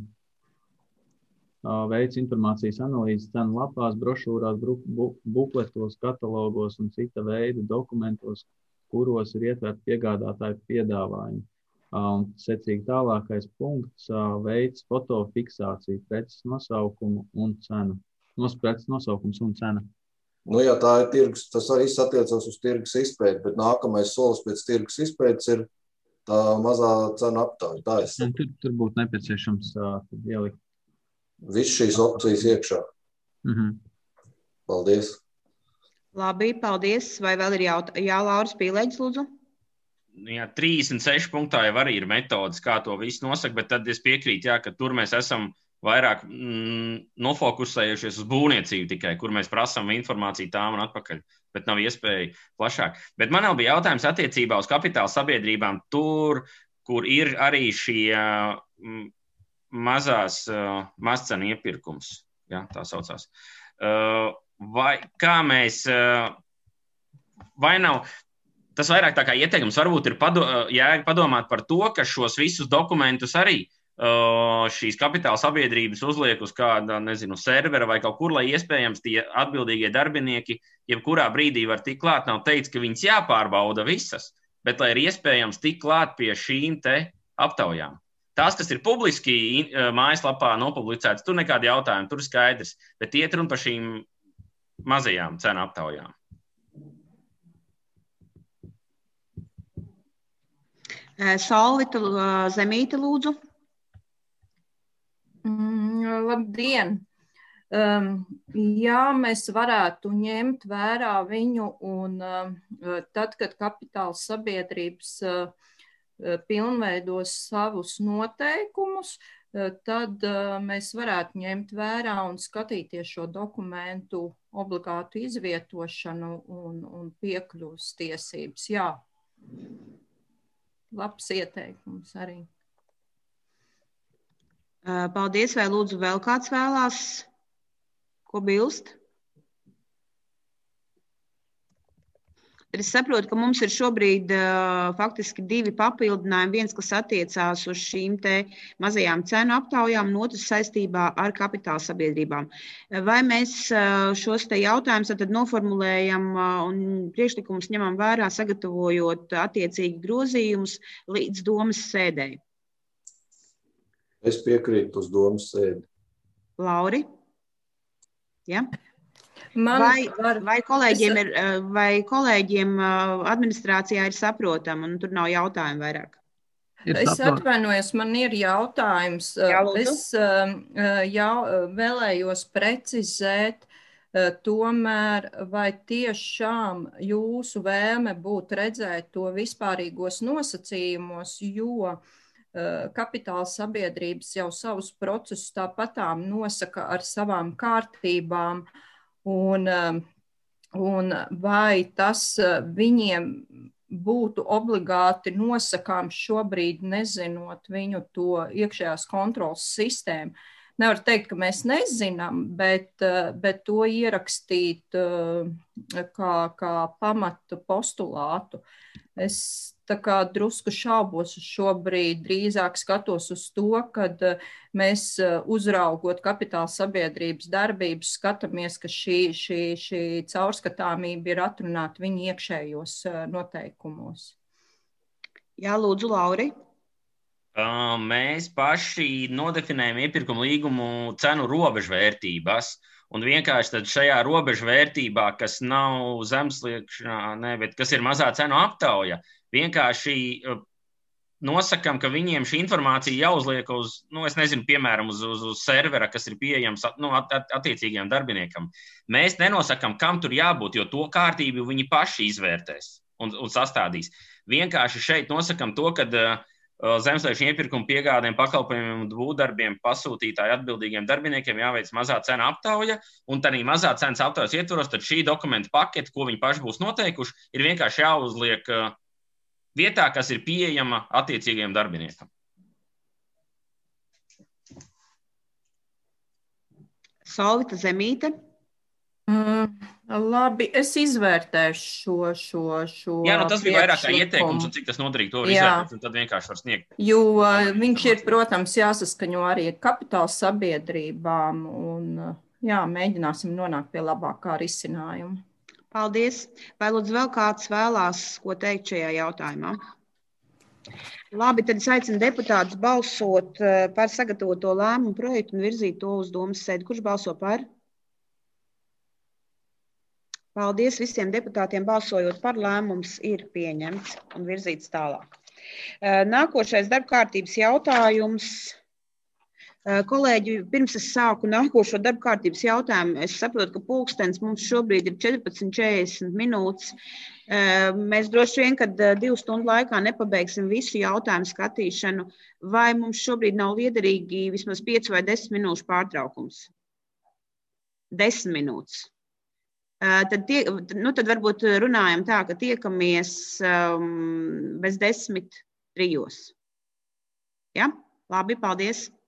veids informācijas analīzes cenu lapās, brošūrās, bukletos, katalogos un cita veida dokumentos, kuros ir ietverti piegādātāju piedāvājumi. Un secīgi tālākais punkts veids fotofiksāciju, preces nosaukumu un cenu. Preces nosaukums un cena. Jā, tā ir tirgus, tas arī attiecas uz tirgus izpēti, bet nākamais solis pēc tirgus izpētes ir tā mazā cena aptauja. Tur būtu nepieciešams ielikt. Viss šīs opcijas iekšā. Paldies. Labi, paldies. Vai vēl ir Lauris Pīlēģis, lūdzu? Jā, 36 punktā jau arī ir metodas, kā to visu nosaka, bet tad es piekrītu, ka tur mēs esam vairāk nofokusējušies uz būvniecību tikai, kur mēs prasām informāciju tām un atpakaļ, bet nav iespēja plašāk. Bet man vēl bija jautājums attiecībā uz kapitāla sabiedrībām tur, kur ir arī šie mazcenu iepirkums, tā saucās. Vai kā mēs, vai nav, tas vairāk tā kā ieteikums varbūt ir jēga padomāt par to, ka šos visus dokumentus arī šīs kapitāla sabiedrības uzliek uz kāda, servera vai kaut kur, lai iespējams tie atbildīgie darbinieki, jebkurā brīdī var tikt klāt, nav teikts, ka viņas jāpārbauda visas, bet lai ir iespējams tikt klāt pie šīm te aptaujām. Tās, kas ir publiski mājaslapā nopublicētas, tur nekādi jautājumi, tur skaidrs, bet iet runa par šīm mazajām cenu aptaujām. Solvita Zemīte, lūdzu. Labdien! Jā, mēs varētu ņemt vērā viņu, un tad, kad kapitāla sabiedrības pilnveidos savus noteikumus, tad mēs varētu ņemt vērā un skatīties šo dokumentu obligātu izvietošanu un piekļuvas tiesības. Jā. Labs ieteikums arī. Paldies, vai lūdzu vēl kāds vēlās, ko bilst? Es saprotu, ka mums ir šobrīd faktiski divi papildinājumi. Viens, kas attiecās uz šīm te mazajām cenu aptaujām, un otrs saistībā ar kapitāla sabiedrībām. Vai mēs šos te jautājumus tad noformulējam un priekšlikumus ņemam vērā, sagatavojot attiecīgi grozījumus līdz domas sēdē? Es piekrītu uz domas sēdi. Lauri? Ja? Vai kolēģiem administrācijā ir saprotama un tur nav jautājumu vairāk? Es atvainojos, man ir jautājums. Es vēlējos precizēt, tomēr vai tiešām jūsu vēlme būtu redzēt to vispārīgos nosacījumos, jo kapitāla sabiedrības jau savus procesus tāpatām nosaka ar savām kārtībām, un vai tas viņiem būtu obligāti nosakāms šobrīd, nezinot viņu to iekšējās kontrolas sistēmu. Nevar teikt, ka mēs nezinām, bet to ierakstīt kā pamatu postulātu. Es tā kā drusku šaubos šobrīd, drīzāk skatos uz to, kad mēs uzraugot kapitāla sabiedrības darbības, skatāmies, ka šī caurskatāmība ir atrunāta viņu iekšējos noteikumos. Jā, lūdzu, Lauri. Mēs paši nodefinējam iepirkuma līgumu cenu robežvērtībās, un vienkārši tad šajā robežvērtībā, kas nav zemsliekšanā, bet kas ir mazā cenu aptauja, vienkārši nosakām, ka viņiem šī informācija jāuzliek uz, es nezinu, piemēram, uz servera, kas ir pieejams attiecīgajam darbiniekam. Mēs nenosakām, kam tur jābūt, jo to kārtību viņi paši izvērtēs un sastādīs. Vienkārši šeit nosakām to, ka zemeslēkšņu iepirkumu piegādēm, pakalpojumiem un būvdarbiem pasūtītāju atbildīgiem darbiniekiem jāveic mazā cena aptauja, un tādā mazā cenas aptaujas ietvaros, tad šī dokumentu pakete, ko viņi paši būs noteikuši, ir vienkārši jāuzliek vietā, kas ir pieejama attiecīgajiem darbiniekam. Solvita Zemīte. Labi, es izvērtēšu šo Jā, tas bija vairāk kā ieteikums, un cik tas noderīgi to var izvērtēt, un tad vienkārši var sniegt. Jo viņš ir, protams, jāsaskaņo arī kapitāla sabiedrībām, un mēģināsim nonākt pie labākā risinājuma. Paldies. Vai lūdzu vēl kāds vēlās, ko teikt šajā jautājumā? Labi, tad es aicinu deputātus balsot par sagatavoto lēmumu projektu un virzīt to uz domas sēdi. Kurš balso par? Paldies visiem deputātiem balsojot par, lēmums ir pieņemts un virzīts tālāk. Nākošais darbkārtības jautājums. Kolēģi, pirms es sāku nākošo darbkārtības jautājumu, es saprotu, ka pulkstens mums šobrīd ir 14:40 minūtes. Mēs droši vien, kad 2 stundu laikā nepabeigsim visu jautājumu skatīšanu, vai mums šobrīd nav liederīgi vismaz 5 vai 10 minūšu pārtraukums? 10 minūtes. Tad varbūt runājam tā, ka tiekamies bez 10:03. Ja? Labi, paldies!